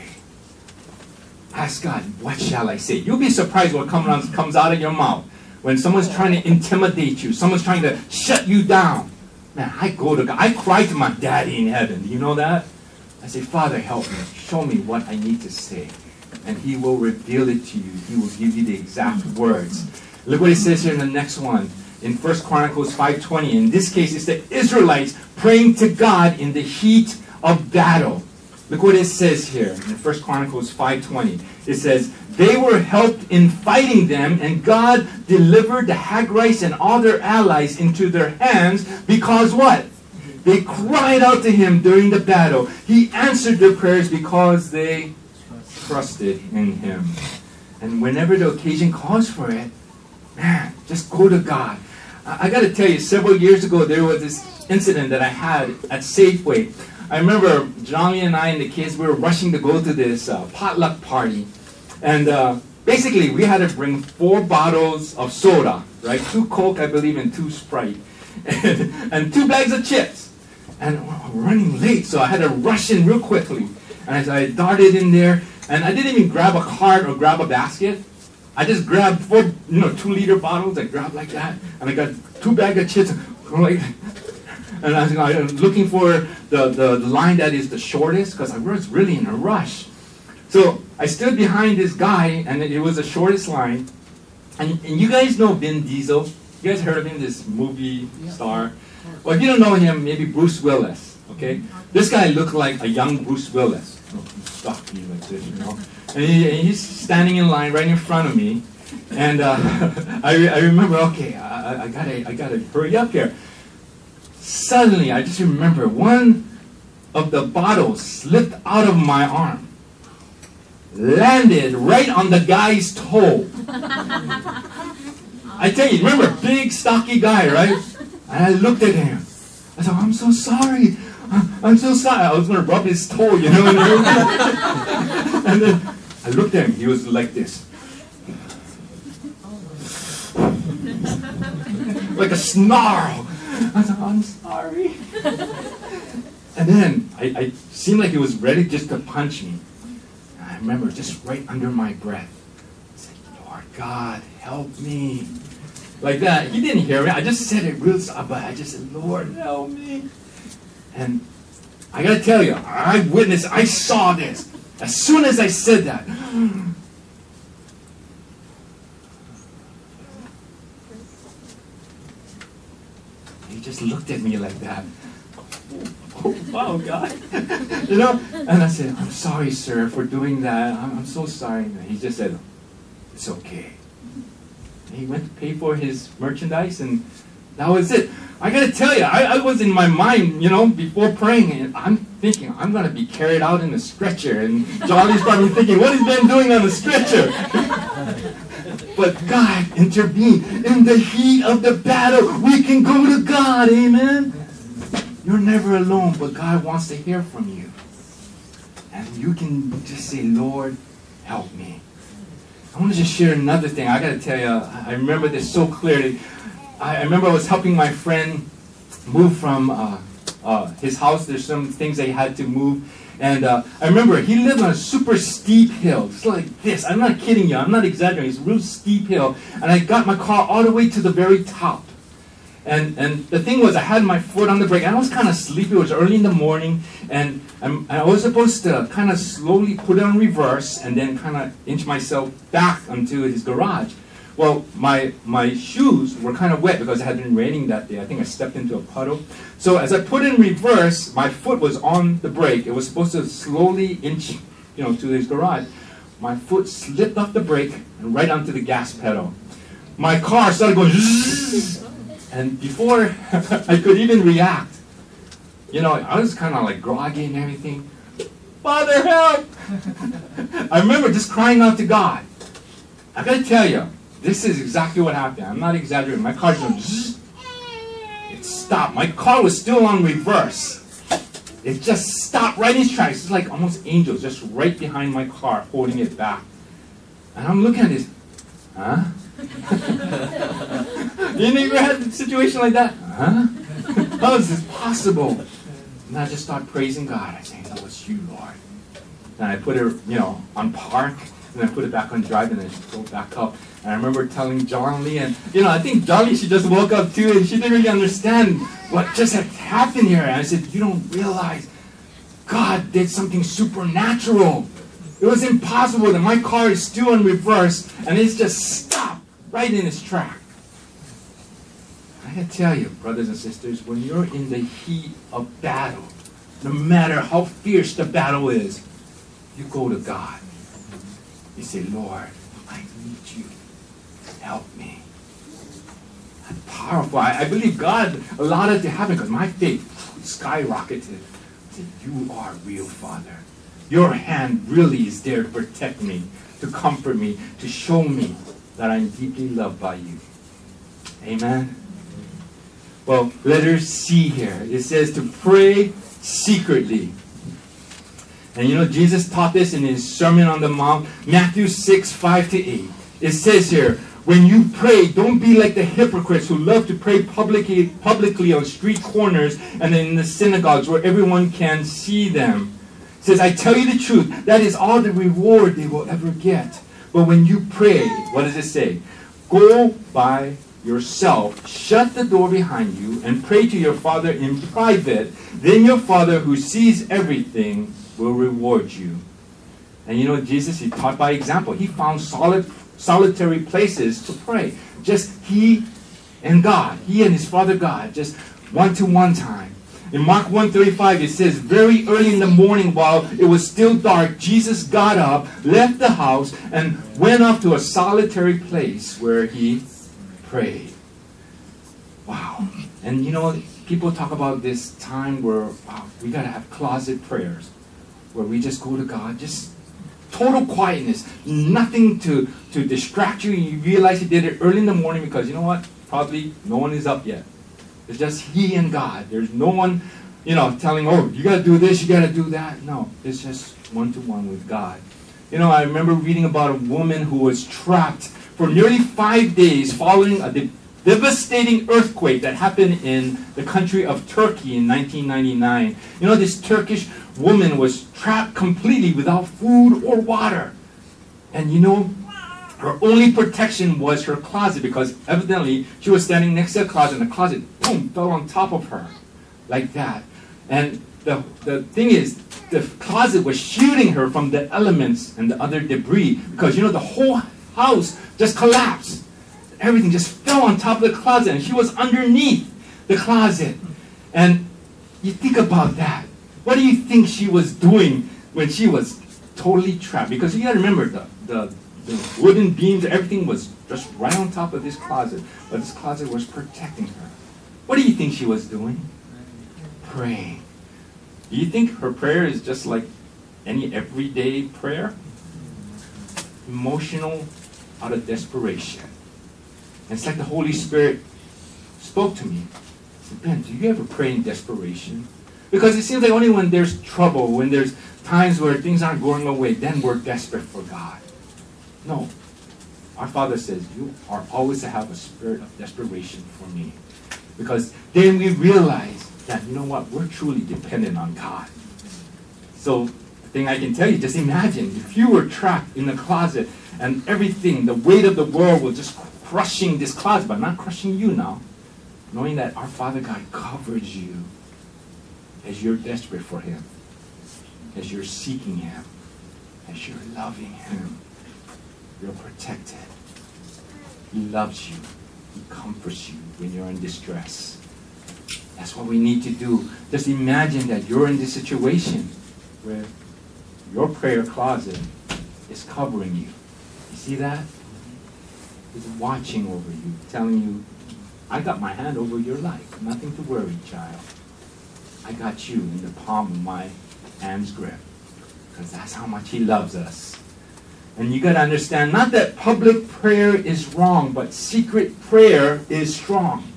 Ask God, what shall I say? You'll be surprised what comes out of your mouth. When someone's trying to intimidate you, someone's trying to shut you down. Man, I go to God. I cry to my daddy in heaven. Do you know that? I say, Father, help me. Show me what I need to say. And he will reveal it to you. He will give you the exact words. Look what it says here in the next one. In 1 Chronicles 5:20. In this case, it's the Israelites praying to God in the heat of battle. Look what it says here in 1 Chronicles 5:20. It says, they were helped in fighting them, and God delivered the Hagrites and all their allies into their hands because what? They cried out to him during the battle. He answered their prayers because they trusted in him. And whenever the occasion calls for it, man, just go to God. I got to tell you, several years ago, there was this incident that I had at Safeway. I remember Johnny and I and the kids, we were rushing to go to this potluck party. And basically, we had to bring 4 bottles of soda, right? 2 Coke, I believe, and 2 Sprite. And 2 bags of chips. And we're running late, so I had to rush in real quickly. And I darted in there, and I didn't even grab a cart or grab a basket. I just grabbed 4, 2-liter bottles. I grabbed like that, and I got 2 bags of chips. And I'm looking for the line that is the shortest because I was really in a rush. So I stood behind this guy, and it was the shortest line. And you guys know Vin Diesel? You guys heard of him, this movie star? Well, if you don't know him, maybe Bruce Willis, okay? This guy looked like a young Bruce Willis. Stocky like this, you know? And he's standing in line right in front of me. And I remember, okay, I gotta hurry up here. Suddenly, I just remember one of the bottles slipped out of my arm, landed right on the guy's toe. I tell you, remember, big, stocky guy, right? And I looked at him. I thought, I'm so sorry. I'm so sorry. I was going to rub his toe, you know. And then I looked at him. He was like this. Like a snarl. I thought, I'm sorry. And then I seemed like he was ready just to punch me. And I remember just right under my breath, I said, Lord God, help me. Like that. He didn't hear me. I just said it real soft, but I just said, Lord, help me. And I got to tell you, I witnessed, I saw this. As soon as I said that, he just looked at me like that. Oh, wow, God. You know? And I said, I'm sorry, sir, for doing that. I'm so sorry. And he just said, it's okay. And he went to pay for his merchandise, and that was it. I got to tell you, I was in my mind, you know, before praying, and I'm thinking, I'm going to be carried out in a stretcher. And Charlie's probably thinking, what is Ben doing on the stretcher? But God intervened. In the heat of the battle, we can go to God. Amen? You're never alone, but God wants to hear from you. And you can just say, Lord, help me. I want to just share another thing. I got to tell you, I remember this so clearly. I remember I was helping my friend move from his house. There's some things they had to move. And I remember he lived on a super steep hill. It's like this. I'm not kidding you. I'm not exaggerating. It's a real steep hill. And I got my car all the way to the very top. And the thing was, I had my foot on the brake. And I was kind of sleepy. It was early in the morning. And I was supposed to kind of slowly put it on reverse and then kind of inch myself back onto his garage. Well, my shoes were kind of wet because it had been raining that day. I think I stepped into a puddle. So as I put it in reverse, my foot was on the brake. It was supposed to slowly inch, you know, to his garage. My foot slipped off the brake and right onto the gas pedal. My car started going zzz, and before I could even react, you know, I was kind of like groggy and everything. Father, help! I remember just crying out to God. I got to tell you, this is exactly what happened. I'm not exaggerating. My car just went zzz. It stopped. My car was still on reverse. It just stopped right in its tracks. It's like almost angels just right behind my car holding it back. And I'm looking at this. Huh? You never had a situation like that? Huh? How is this possible? And I just start praising God. I say, no, it's you, Lord. And I put it, you know, on park. And I put it back on drive, and then she go back up. And I remember telling Johnny, and you know, I think Johnny, she just woke up too, and she didn't really understand what just had happened here. And I said, you don't realize God did something supernatural. It was impossible that my car is still in reverse, and it's just stopped right in its track. I can tell you, brothers and sisters, when you're in the heat of battle, no matter how fierce the battle is, you go to God. You say, Lord, I need you. Help me. That's powerful. I believe God allowed it to happen because my faith skyrocketed. I said, you are real, Father. Your hand really is there to protect me, to comfort me, to show me that I'm deeply loved by you. Amen? Well, letter C here. It says to pray secretly. And you know, Jesus taught this in his Sermon on the Mount, Matthew 6, 5-8. It says here, when you pray, don't be like the hypocrites who love to pray publicly on street corners and in the synagogues where everyone can see them. It says, I tell you the truth, that is all the reward they will ever get. But when you pray, what does it say? Go by yourself, shut the door behind you, and pray to your Father in private. Then your Father who sees everything will reward you. And you know, Jesus, he taught by example. He found solitary places to pray. Just he and God. He and his Father God. Just one-to-one time. In Mark 1:35, it says, very early in the morning while it was still dark, Jesus got up, left the house, and went off to a solitary place where he prayed. Wow. And you know, people talk about this time where we got to have closet prayers, where we just go to God, just total quietness, nothing to distract you. You realize you did it early in the morning because you know what? Probably no one is up yet. It's just he and God. There's no one, telling, oh, you got to do this, you got to do that. No, it's just one-to-one with God. You know, I remember reading about a woman who was trapped for nearly 5 days following a devastating earthquake that happened in the country of Turkey in 1999. You know, this Turkish woman was trapped completely without food or water. And you know, her only protection was her closet because evidently she was standing next to a closet and the closet, boom, fell on top of her like that. And the thing is, the closet was shielding her from the elements and the other debris because, you know, the whole house just collapsed. Everything just fell on top of the closet and she was underneath the closet. And you think about that. What do you think she was doing when she was totally trapped? Because you got to remember the wooden beams, everything was just right on top of this closet. But this closet was protecting her. What do you think she was doing? Praying. Do you think her prayer is just like any everyday prayer? Emotional, out of desperation. And it's like the Holy Spirit spoke to me. He said, Ben, do you ever pray in desperation? Because it seems like only when there's trouble, when there's times where things aren't going away, then we're desperate for God. No. Our Father says, you are always to have a spirit of desperation for me. Because then we realize that, you know what, we're truly dependent on God. So the thing I can tell you, just imagine if you were trapped in the closet and everything, the weight of the world was just crushing this closet, but not crushing you now. Knowing that our Father God covers you as you're desperate for Him, as you're seeking Him, as you're loving Him. You're protected. He loves you. He comforts you when you're in distress. That's what we need to do. Just imagine that you're in this situation where your prayer closet is covering you. You see that? He's watching over you, telling you, I got my hand over your life. Nothing to worry, child. I got you in the palm of my hand's grip. Because that's how much He loves us. And you got to understand, not that public prayer is wrong, but secret prayer is strong.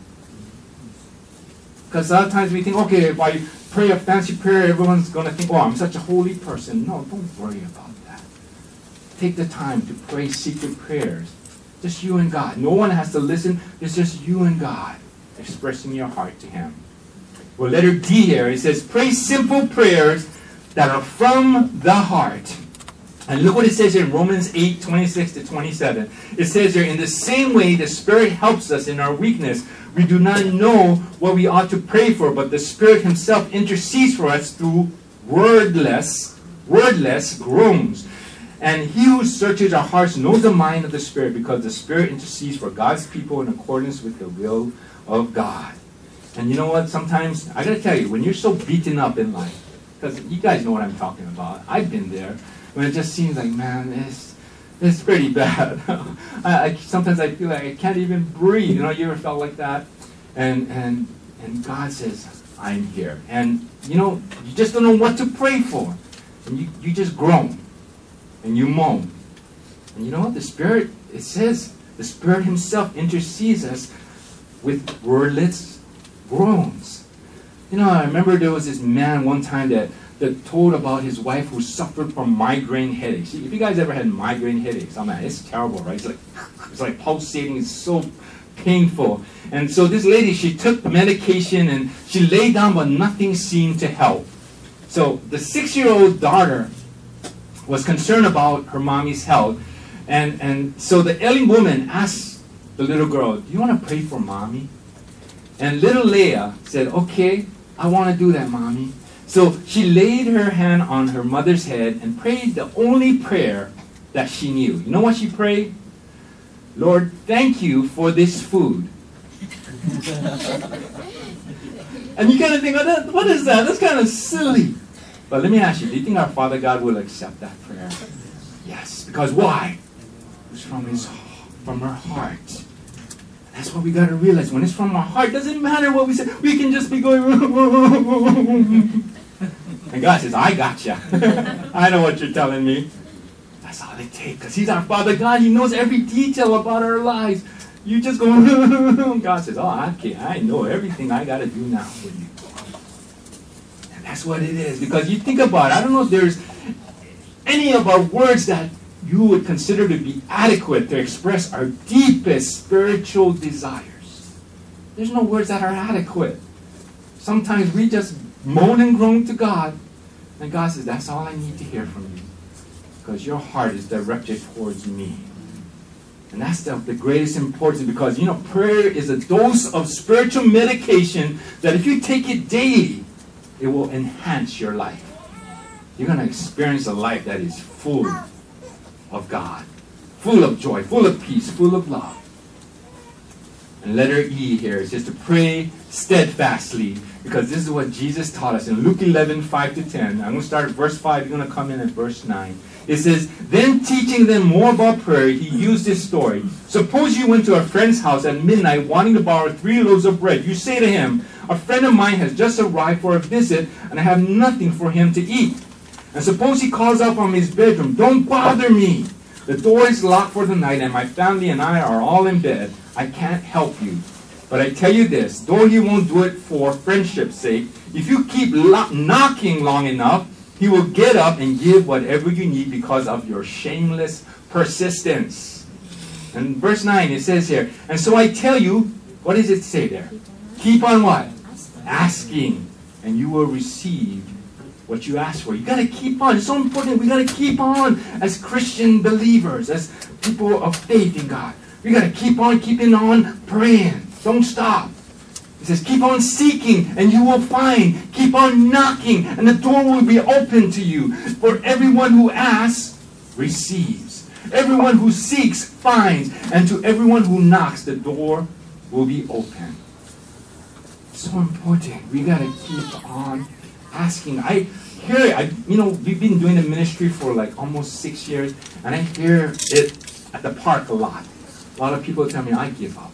Because a lot of times we think, okay, if I pray a fancy prayer, everyone's going to think, oh, I'm such a holy person. No, don't worry about that. Take the time to pray secret prayers. Just you and God. No one has to listen. It's just you and God expressing your heart to Him. Well, letter D here, it says, pray simple prayers that are from the heart. And look what it says here in Romans 8:26-27. It says here, in the same way the Spirit helps us in our weakness. We do not know what we ought to pray for, but the Spirit Himself intercedes for us through wordless groans. And He who searches our hearts knows the mind of the Spirit, because the Spirit intercedes for God's people in accordance with the will of God. And you know what? Sometimes, I got to tell you, when you're so beaten up in life, because you guys know what I'm talking about. I've been there. When it just seems like, man, it's pretty bad. Sometimes I feel like I can't even breathe. You know, you ever felt like that? And God says, I'm here. And, you know, you just don't know what to pray for. And you just groan. And you moan. And you know what? The Spirit, it says, the Spirit Himself intercedes us with wordless groans. You know, I remember there was this man one time that told about his wife who suffered from migraine headaches. If you guys ever had migraine headaches, oh man, it's terrible, right? It's like pulsating, it's so painful. And so this lady, she took the medication and she lay down, but nothing seemed to help. So the 6-year-old daughter was concerned about her mommy's health. And so the ailing woman asked the little girl, do you want to pray for mommy? And little Leah said, okay, I want to do that, mommy. So she laid her hand on her mother's head and prayed the only prayer that she knew. You know what she prayed? Lord, thank you for this food. And you kind of think, oh, what is that? That's kind of silly. But let me ask you, do you think our Father God will accept that prayer? Yes. Because why? It was from her heart. That's what we got to realize. When it's from our heart, it doesn't matter what we say. We can just be going, and God says, I got you. I know what you're telling me. That's all it takes. Because He's our Father God. He knows every detail about our lives. You just go, God says, oh, okay, I know everything I got to do now for you. And that's what it is. Because you think about it, I don't know if there's any of our words that you would consider to be adequate to express our deepest spiritual desires. There's no words that are adequate. Sometimes we just moan and groan to God, and God says, that's all I need to hear from you, because your heart is directed towards me. And that's the greatest importance, because, prayer is a dose of spiritual medication that if you take it daily, it will enhance your life. You're going to experience a life that is full of God, full of joy, full of peace, full of love. And letter E here is just to pray steadfastly, because this is what Jesus taught us in Luke 11, 5-10. I'm going to start at verse 5. You're going to come in at verse 9. It says, then teaching them more about prayer, he used this story. Suppose you went to a friend's house at midnight wanting to borrow 3 loaves of bread. You say to him, a friend of mine has just arrived for a visit, and I have nothing for him to eat. And suppose he calls out from his bedroom, don't bother me. The door is locked for the night, and my family and I are all in bed. I can't help you. But I tell you this, though he won't do it for friendship's sake, if you keep knocking long enough, he will get up and give whatever you need because of your shameless persistence. And verse 9, it says here, and so I tell you, what does it say there? Keep on what? Asking, and you will receive what you ask for. You got to keep on. It's so important. We got to keep on as Christian believers, as people of faith in God. We got to keep on keeping on praying. Don't stop. It says, keep on seeking and you will find. Keep on knocking and the door will be open to you. For everyone who asks, receives. Everyone who seeks, finds. And to everyone who knocks, the door will be open. It's so important. We got to keep on asking. We've been doing the ministry for like almost 6 years, and I hear it at the park a lot. A lot of people tell me, I give up.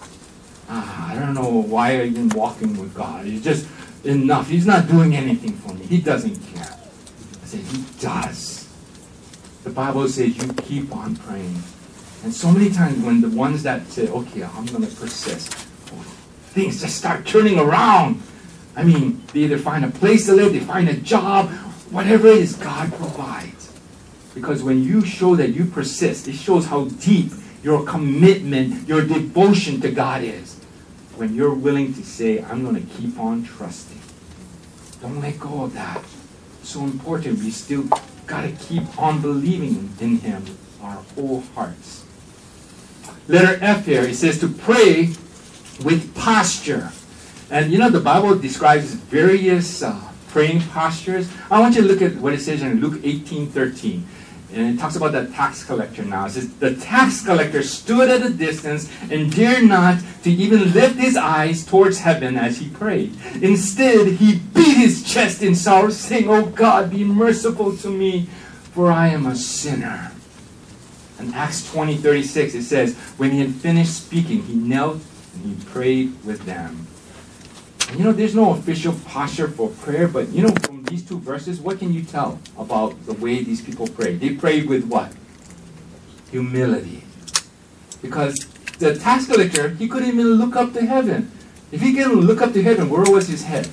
I don't know why I'm even walking with God. It's just enough. He's not doing anything for me. He doesn't care. I say, He does. The Bible says you keep on praying. And so many times when the ones that say, okay, I'm going to persist, things just start turning around. I mean, they either find a place to live, they find a job, whatever it is, God provides. Because when you show that you persist, it shows how deep your commitment, your devotion to God is. When you're willing to say, I'm going to keep on trusting. Don't let go of that. It's so important. We still got to keep on believing in Him, our whole hearts. Letter F here, it says to pray with posture. And the Bible describes various praying postures. I want you to look at what it says in Luke 18:13. And it talks about the tax collector now. It says, the tax collector stood at a distance and dared not to even lift his eyes towards heaven as he prayed. Instead, he beat his chest in sorrow, saying, oh God, be merciful to me, for I am a sinner. In Acts 20:36, it says, when he had finished speaking, he knelt and he prayed with them. And there's no official posture for prayer, but from these two verses, what can you tell about the way these people prayed? They prayed with what? Humility. Because the tax collector, he couldn't even look up to heaven. If he couldn't look up to heaven, where was his head?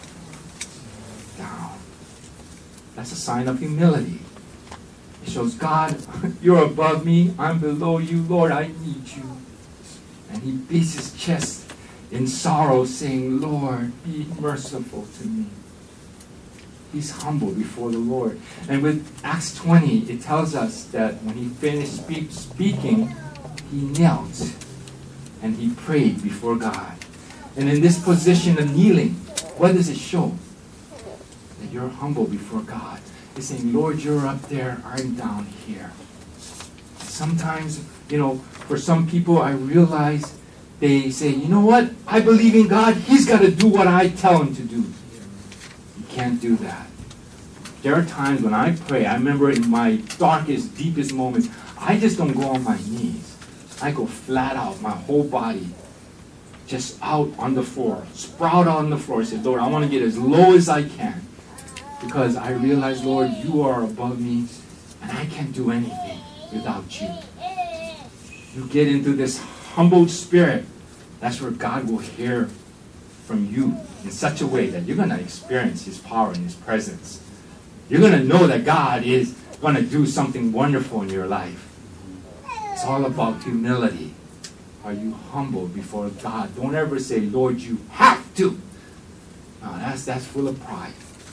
Down. That's a sign of humility. It shows, God, you're above me, I'm below you, Lord, I need you. And he beats his chest in sorrow, saying, Lord, be merciful to me. He's humble before the Lord. And with Acts 20, it tells us that when he finished speaking, he knelt and he prayed before God. And in this position of kneeling, what does it show? That you're humble before God. It's saying, Lord, you're up there, I'm down here. Sometimes, for some people, I realize they say, you know what? I believe in God. He's got to do what I tell him to do. You can't do that. There are times when I pray, I remember in my darkest, deepest moments, I just don't go on my knees. I go flat out, my whole body, just out on the floor, sprout out on the floor. I say, Lord, I want to get as low as I can, because I realize, Lord, you are above me, and I can't do anything without you. You get into this humbled spirit, that's where God will hear from you in such a way that you're going to experience his power and his presence. You're going to know that God is going to do something wonderful in your life. It's all about humility. Are you humble before God? Don't ever say, Lord, you have to. No, that's full of pride.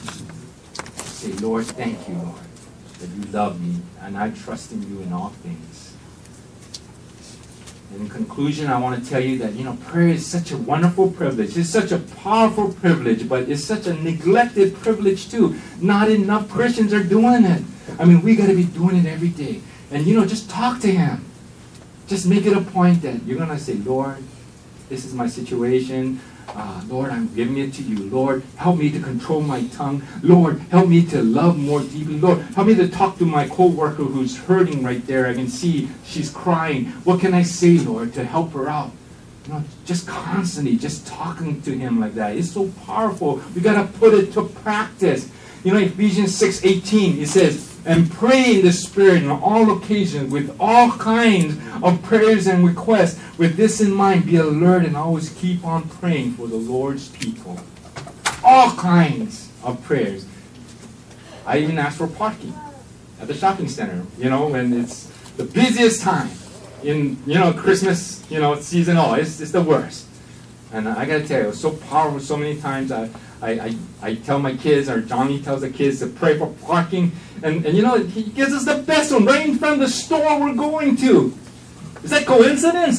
Say, Lord, thank you, Lord, that you love me, and I trust in you in all things. And in conclusion, I want to tell you that, prayer is such a wonderful privilege. It's such a powerful privilege, but it's such a neglected privilege too. Not enough Christians are doing it. I mean, we got to be doing it every day. And, just talk to him. Just make it a point that you're going to say, Lord, this is my situation. Lord, I'm giving it to you. Lord, help me to control my tongue. Lord, help me to love more deeply. Lord, help me to talk to my co-worker who's hurting right there. I can see she's crying. What can I say, Lord, to help her out? Just constantly, just talking to him like that. It's so powerful. We got to put it to practice. Ephesians 6:18, it says, and pray in the Spirit on all occasions with all kinds of prayers and requests. With this in mind, be alert and always keep on praying for the Lord's people. All kinds of prayers. I even ask for parking at the shopping center, when it's the busiest time in, Christmas, season. Oh, it's the worst. And I got to tell you, it was so powerful so many times. I tell my kids, or Johnny tells the kids to pray for parking. And he gives us the best one right in front of the store we're going to. Is that coincidence?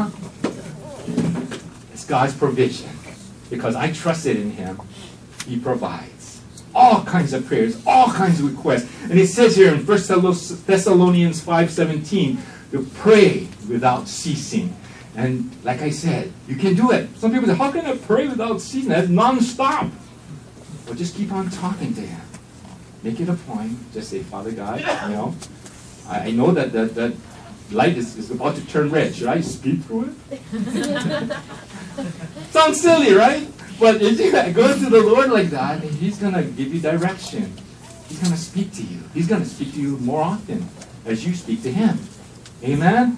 It's God's provision. Because I trusted in him, he provides. All kinds of prayers, all kinds of requests. And it says here in 1 Thessalonians 5:17, to pray without ceasing. And like I said, you can do it. Some people say, how can I pray without ceasing? That's non-stop. Well, just keep on talking to him. Make it a point. Just say, Father God, I know that light is about to turn red. Should I speak through it? Sounds silly, right? But if you go to the Lord like that, he's going to give you direction. He's going to speak to you. He's going to speak to you more often as you speak to him. Amen?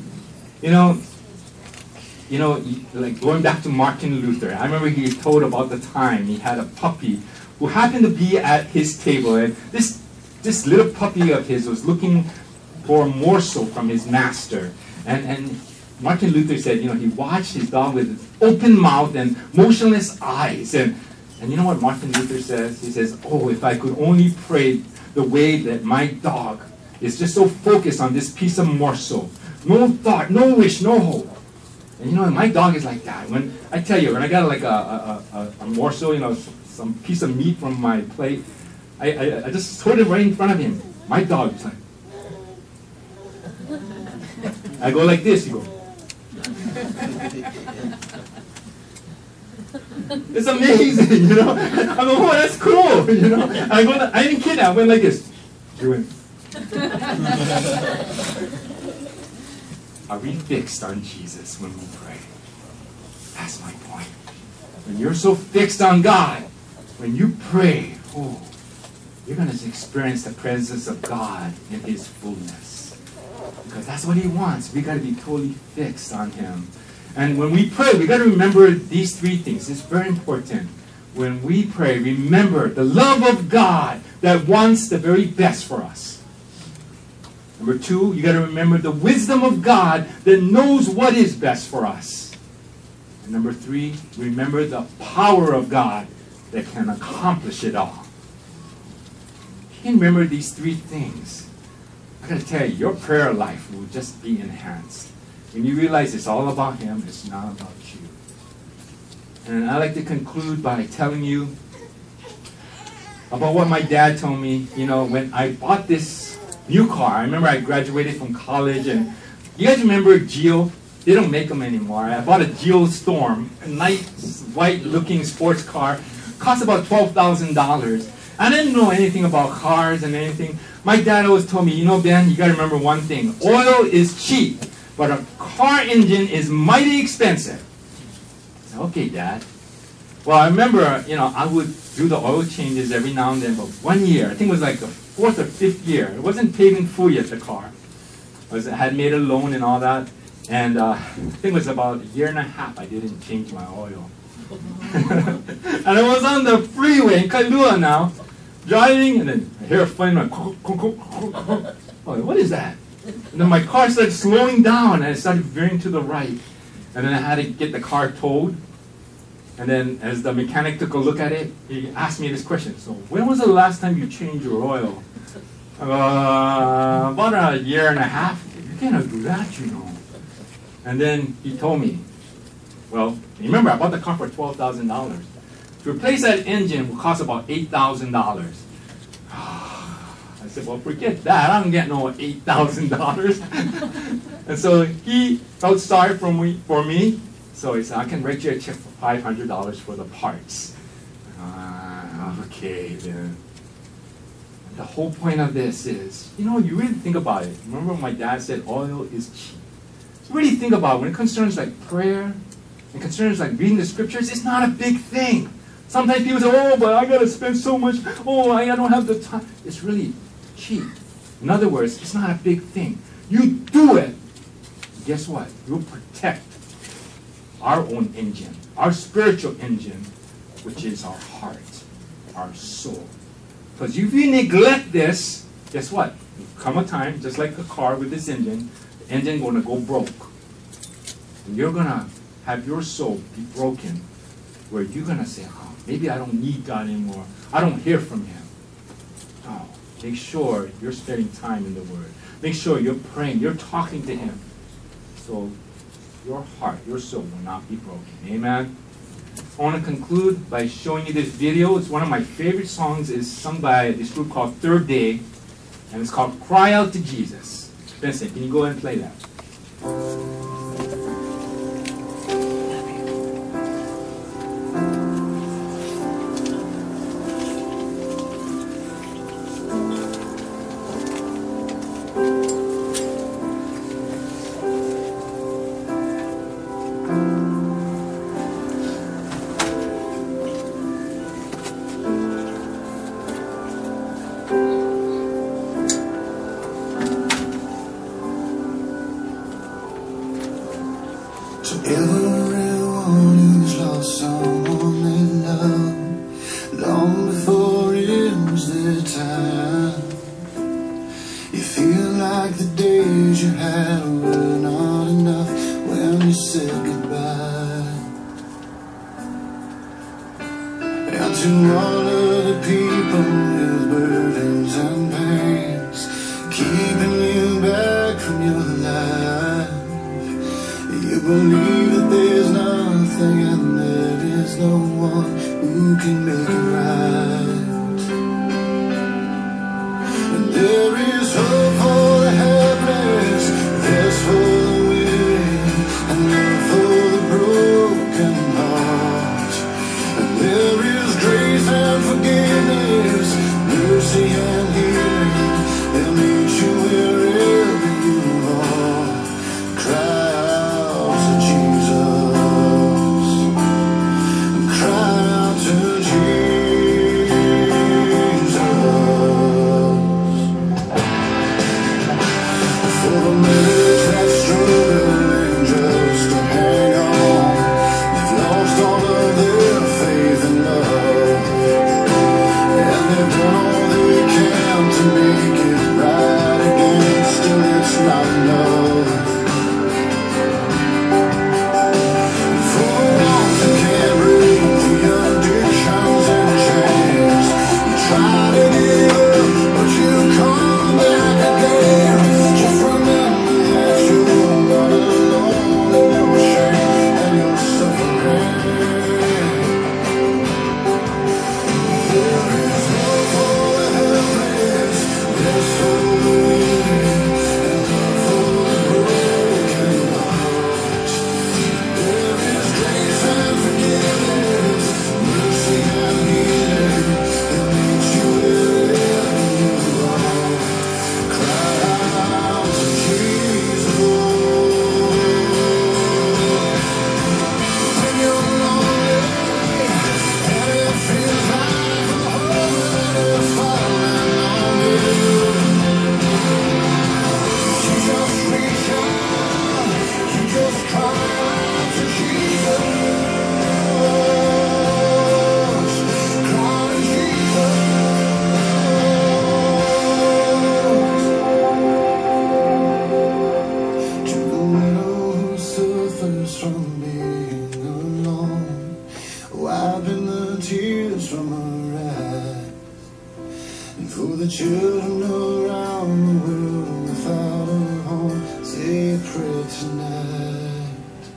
Like going back to Martin Luther, I remember he told about the time he had a puppy who happened to be at his table, and this little puppy of his was looking for a morsel from his master. And Martin Luther said, he watched his dog with open mouth and motionless eyes. And you know what Martin Luther says? He says, oh, if I could only pray the way that my dog is just so focused on this piece of morsel. No thought, no wish, no hope. And my dog is like that. When I tell you, when I got like a morsel, some piece of meat from my plate, I just throw it right in front of him. My dog is like, I go like this, you go. It's amazing, I go, oh, that's cool, I didn't kid, I went like this. You went. Are we fixed on Jesus when we pray? That's my point. When you're so fixed on God, when you pray, you're going to experience the presence of God in his fullness. Because that's what he wants. We got to be totally fixed on him. And when we pray, we got to remember these three things. It's very important. When we pray, remember the love of God that wants the very best for us. Number two, you got to remember the wisdom of God that knows what is best for us. And number three, remember the power of God that can accomplish it all. If you can remember these three things, I got to tell you, your prayer life will just be enhanced. When you realize it's all about Him, it's not about you. And I like to conclude by telling you about what my dad told me, when I bought this new car. I remember I graduated from college, and you guys remember Geo? They don't make them anymore. I bought a Geo Storm, a nice white-looking sports car. Cost about $12,000. I didn't know anything about cars and anything. My dad always told me, Ben, you got to remember one thing. Oil is cheap, but a car engine is mighty expensive. I said, okay, Dad. Well, I remember, I would do the oil changes every now and then, but one year, I think it was like the 4th or 5th year, it wasn't paid in full yet, the car. I had made a loan and all that, and I think it was about a year and a half I didn't change my oil. And I was on the freeway in Kailua now, driving, and then I hear a funny noise. Oh, what is that? And then my car started slowing down, and I started veering to the right. And then I had to get the car towed. And then as the mechanic took a look at it, he asked me this question. So when was the last time you changed your oil? About a year and a half. You cannot do that, And then he told me, well, remember I bought the car for $12,000. To replace that engine will cost about $8,000. I said, well, forget that. I don't get no $8,000. And so he felt sorry for me. So he said, I can write you a check for $500 for the parts. Okay, then. The whole point of this is, you really think about it. Remember my dad said oil is cheap. So really think about it. When it concerns like prayer, and concerns like reading the scriptures, it's not a big thing. Sometimes people say, oh, but I got to spend so much. Oh, I don't have the time. It's really cheap. In other words, it's not a big thing. You do it. Guess what? You'll protect our own engine, our spiritual engine, which is our heart, our soul. Because if you neglect this, guess what? There'll come a time, just like a car with this engine, the engine going to go broke. And you're going to have your soul be broken, where you're going to say, oh, maybe I don't need God anymore. I don't hear from Him. No. Make sure you're spending time in the Word. Make sure you're praying, you're talking to Him. So your heart, your soul will not be broken. Amen? I want to conclude by showing you this video. It's one of my favorite songs. It's sung by this group called Third Day, and it's called Cry Out to Jesus. Vincent, can you go ahead and play that? Everyone who's lost someone they love, long before it's their time. You feel like the days you had were not enough when you said goodbye. And to all of the people with burdens and pains, keeping you back from your life. You believe that there's nothing and there is no one who can make it right. And there is hope for the helpless, rest for the weary, and love for the broken heart. And there is grace and forgiveness, mercy and healing. They'll meet you wherever you are. Cry being alone, wiping the tears from her eyes. And for the children around the world without a home, say a prayer tonight.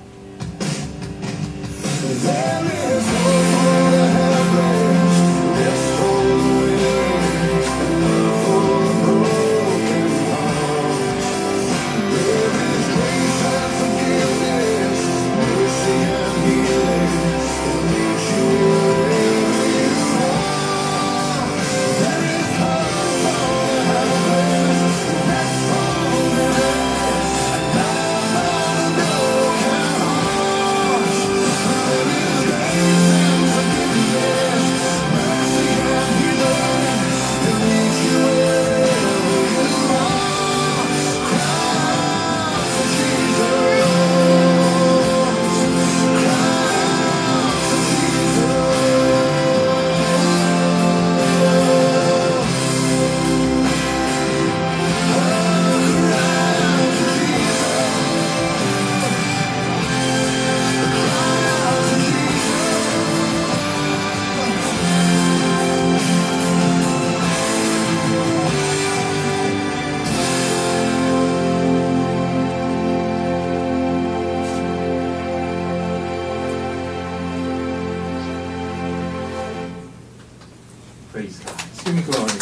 There is hope for the helpless, yes, for the weary, and love for the broken heart. There is grace and forgiveness, mercy and healing, will meet you wherever you are. There is hope for the helpless, that's for the weary, and love for the broken heart. There is grace and forgiveness, mercy and healing, will meet you wherever you are. Cry out to Jesus. Praise God. Give me glory.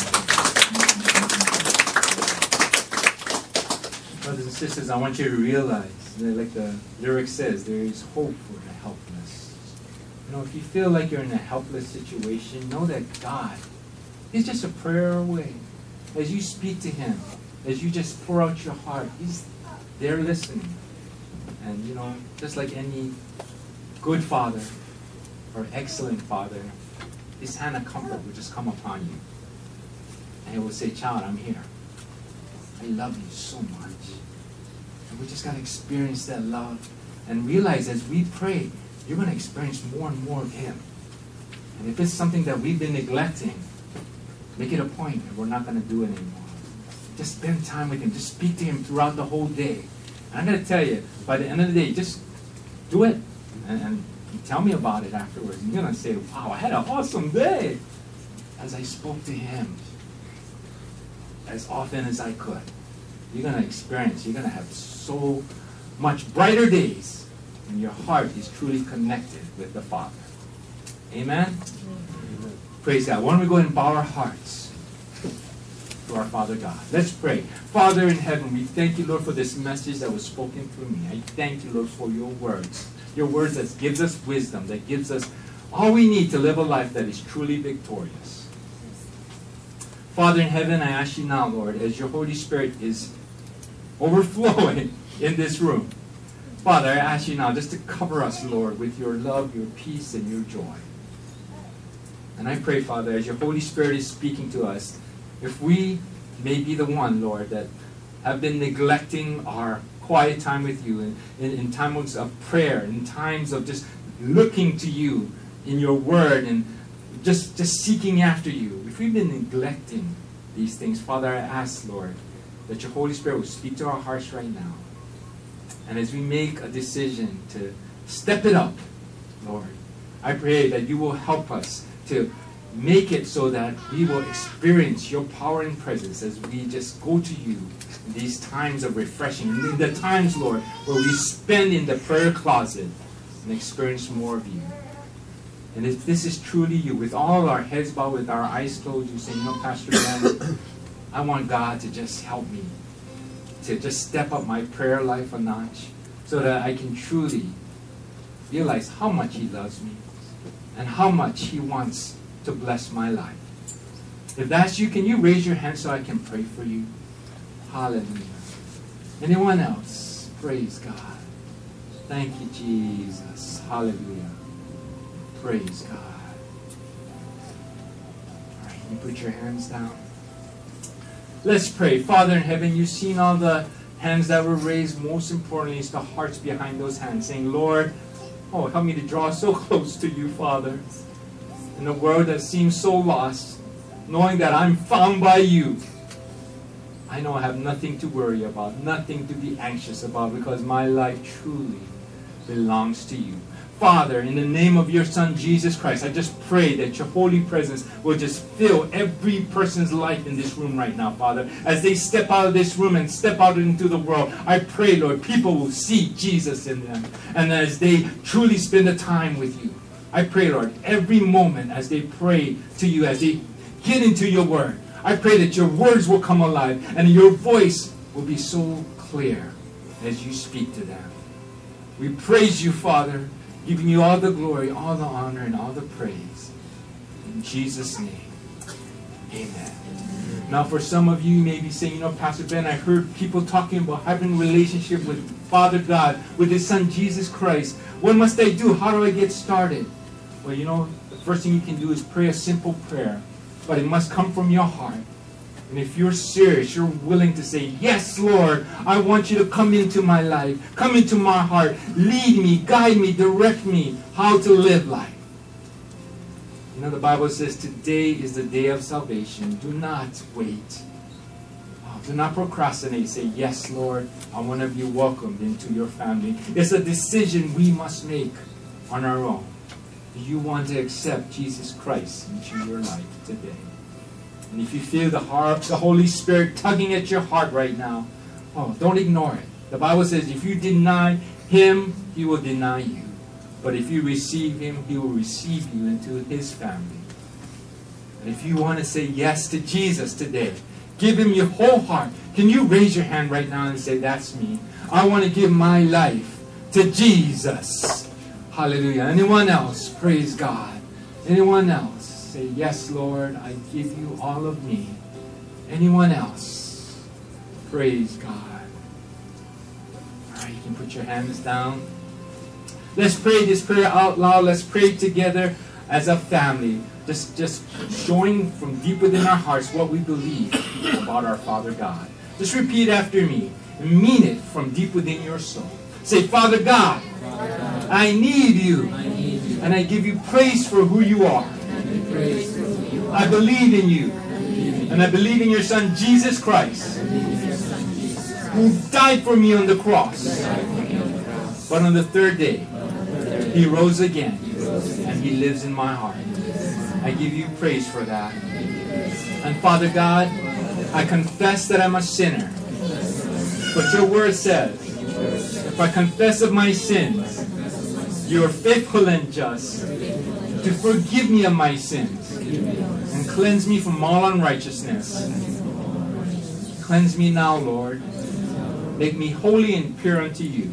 Brothers and sisters, I want you to realize that, like the lyric says, there is hope for the helpless. You know, if you feel like you're in a helpless situation, know that God is just a prayer away. As you speak to Him, as you just pour out your heart, He's there listening. And, you know, just like any good father or excellent father, His hand of comfort will just come upon you. And He will say, child, I'm here. I love you so much. And we just got to experience that love and realize as we pray, you're going to experience more and more of Him. And if it's something that we've been neglecting, make it a point that we're not going to do it anymore. Just spend time with Him. Just speak to Him throughout the whole day. And I'm going to tell you, by the end of the day, just do it. And tell me about it afterwards. You're going to say, wow, I had an awesome day as I spoke to Him as often as I could. You're going to experience, you're going to have so much brighter days when your heart is truly connected with the Father. Amen? Amen. Praise God. Why don't we go ahead and bow our hearts to our Father God. Let's pray. Father in heaven, we thank you, Lord, for this message that was spoken through me. I thank you, Lord, for your words. Your words that gives us wisdom, that gives us all we need to live a life that is truly victorious. Father in heaven, I ask you now, Lord, as your Holy Spirit is overflowing in this room, Father, I ask you now just to cover us, Lord, with your love, your peace, and your joy. And I pray, Father, as your Holy Spirit is speaking to us, if we may be the one, Lord, that have been neglecting our quiet time with you, in times of prayer, in times of just looking to you in your word and just seeking after you. If we've been neglecting these things, Father, I ask, Lord, that your Holy Spirit will speak to our hearts right now. And as we make a decision to step it up, Lord, I pray that you will help us to make it so that we will experience your power and presence as we just go to you in these times of refreshing, in the times, Lord, where we spend in the prayer closet and experience more of you. And if this is truly you, with all our heads bowed, with our eyes closed, you say, you know, Pastor Ben, I want God to just help me to just step up my prayer life a notch so that I can truly realize how much He loves me and how much He wants to bless my life. If that's you, can you raise your hand so I can pray for you? Hallelujah. Anyone else? Praise God. Thank you, Jesus. Hallelujah. Praise God. All right, you put your hands down. Let's pray. Father in heaven, you've seen all the hands that were raised. Most importantly is the hearts behind those hands, saying, Lord, oh, help me to draw so close to you, Father. In a world that seems so lost, knowing that I'm found by you, I know I have nothing to worry about, nothing to be anxious about, because my life truly belongs to you. Father, in the name of your Son, Jesus Christ, I just pray that your holy presence will just fill every person's life in this room right now, Father. As they step out of this room and step out into the world, I pray, Lord, people will see Jesus in them. And as they truly spend the time with you, I pray, Lord, every moment as they pray to you, as they get into your word, I pray that your words will come alive and your voice will be so clear as you speak to them. We praise you, Father, giving you all the glory, all the honor, and all the praise. In Jesus' name, amen. Now, for some of you, you may be saying, Pastor Ben, I heard people talking about having a relationship with Father God, with His Son, Jesus Christ. What must I do? How do I get started? Well, the first thing you can do is pray a simple prayer, but it must come from your heart. And if you're serious, you're willing to say, yes, Lord, I want you to come into my life, come into my heart, lead me, guide me, direct me how to live life. The Bible says today is the day of salvation. Do not wait. Do not procrastinate. Say, yes, Lord, I want to be welcomed into your family. It's a decision we must make on our own. Do you want to accept Jesus Christ into your life today? And if you feel the Holy Spirit tugging at your heart right now, don't ignore it. The Bible says if you deny Him, He will deny you. But if you receive Him, He will receive you into His family. And if you want to say yes to Jesus today, give Him your whole heart. Can you raise your hand right now and say, that's me. I want to give my life to Jesus. Hallelujah. Anyone else? Praise God. Anyone else? Say, yes, Lord, I give you all of me. Anyone else? Praise God. All right, you can put your hands down. Let's pray this prayer out loud. Let's pray together as a family. Just showing from deep within our hearts what we believe about our Father God. Just repeat after me and mean it from deep within your soul. Say, Father God, I need you. And I give you praise for who you are. I believe in you. And I believe in your Son, Jesus Christ, who died for me on the cross. But on the third day, He rose again. And He lives in my heart. I give you praise for that. And Father God, I confess that I'm a sinner. But your word says, if I confess of my sins, you are faithful and just to forgive me of my sins and cleanse me from all unrighteousness. Cleanse me now, Lord. Make me holy and pure unto you.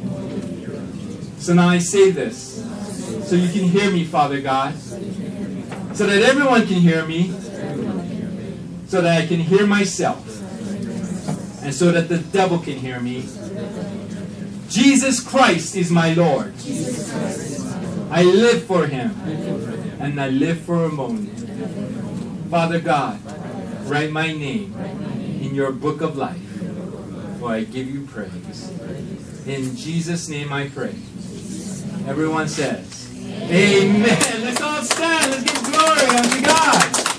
So now I say this, so you can hear me, Father God, so that everyone can hear me, so that I can hear myself, and so that the devil can hear me. Jesus Christ is my Lord. I live for Him, and I live for Him only. Father God, write my name in your book of life, for I give you praise. In Jesus' name I pray. Everyone says, amen. Let's all stand. Let's give glory unto God.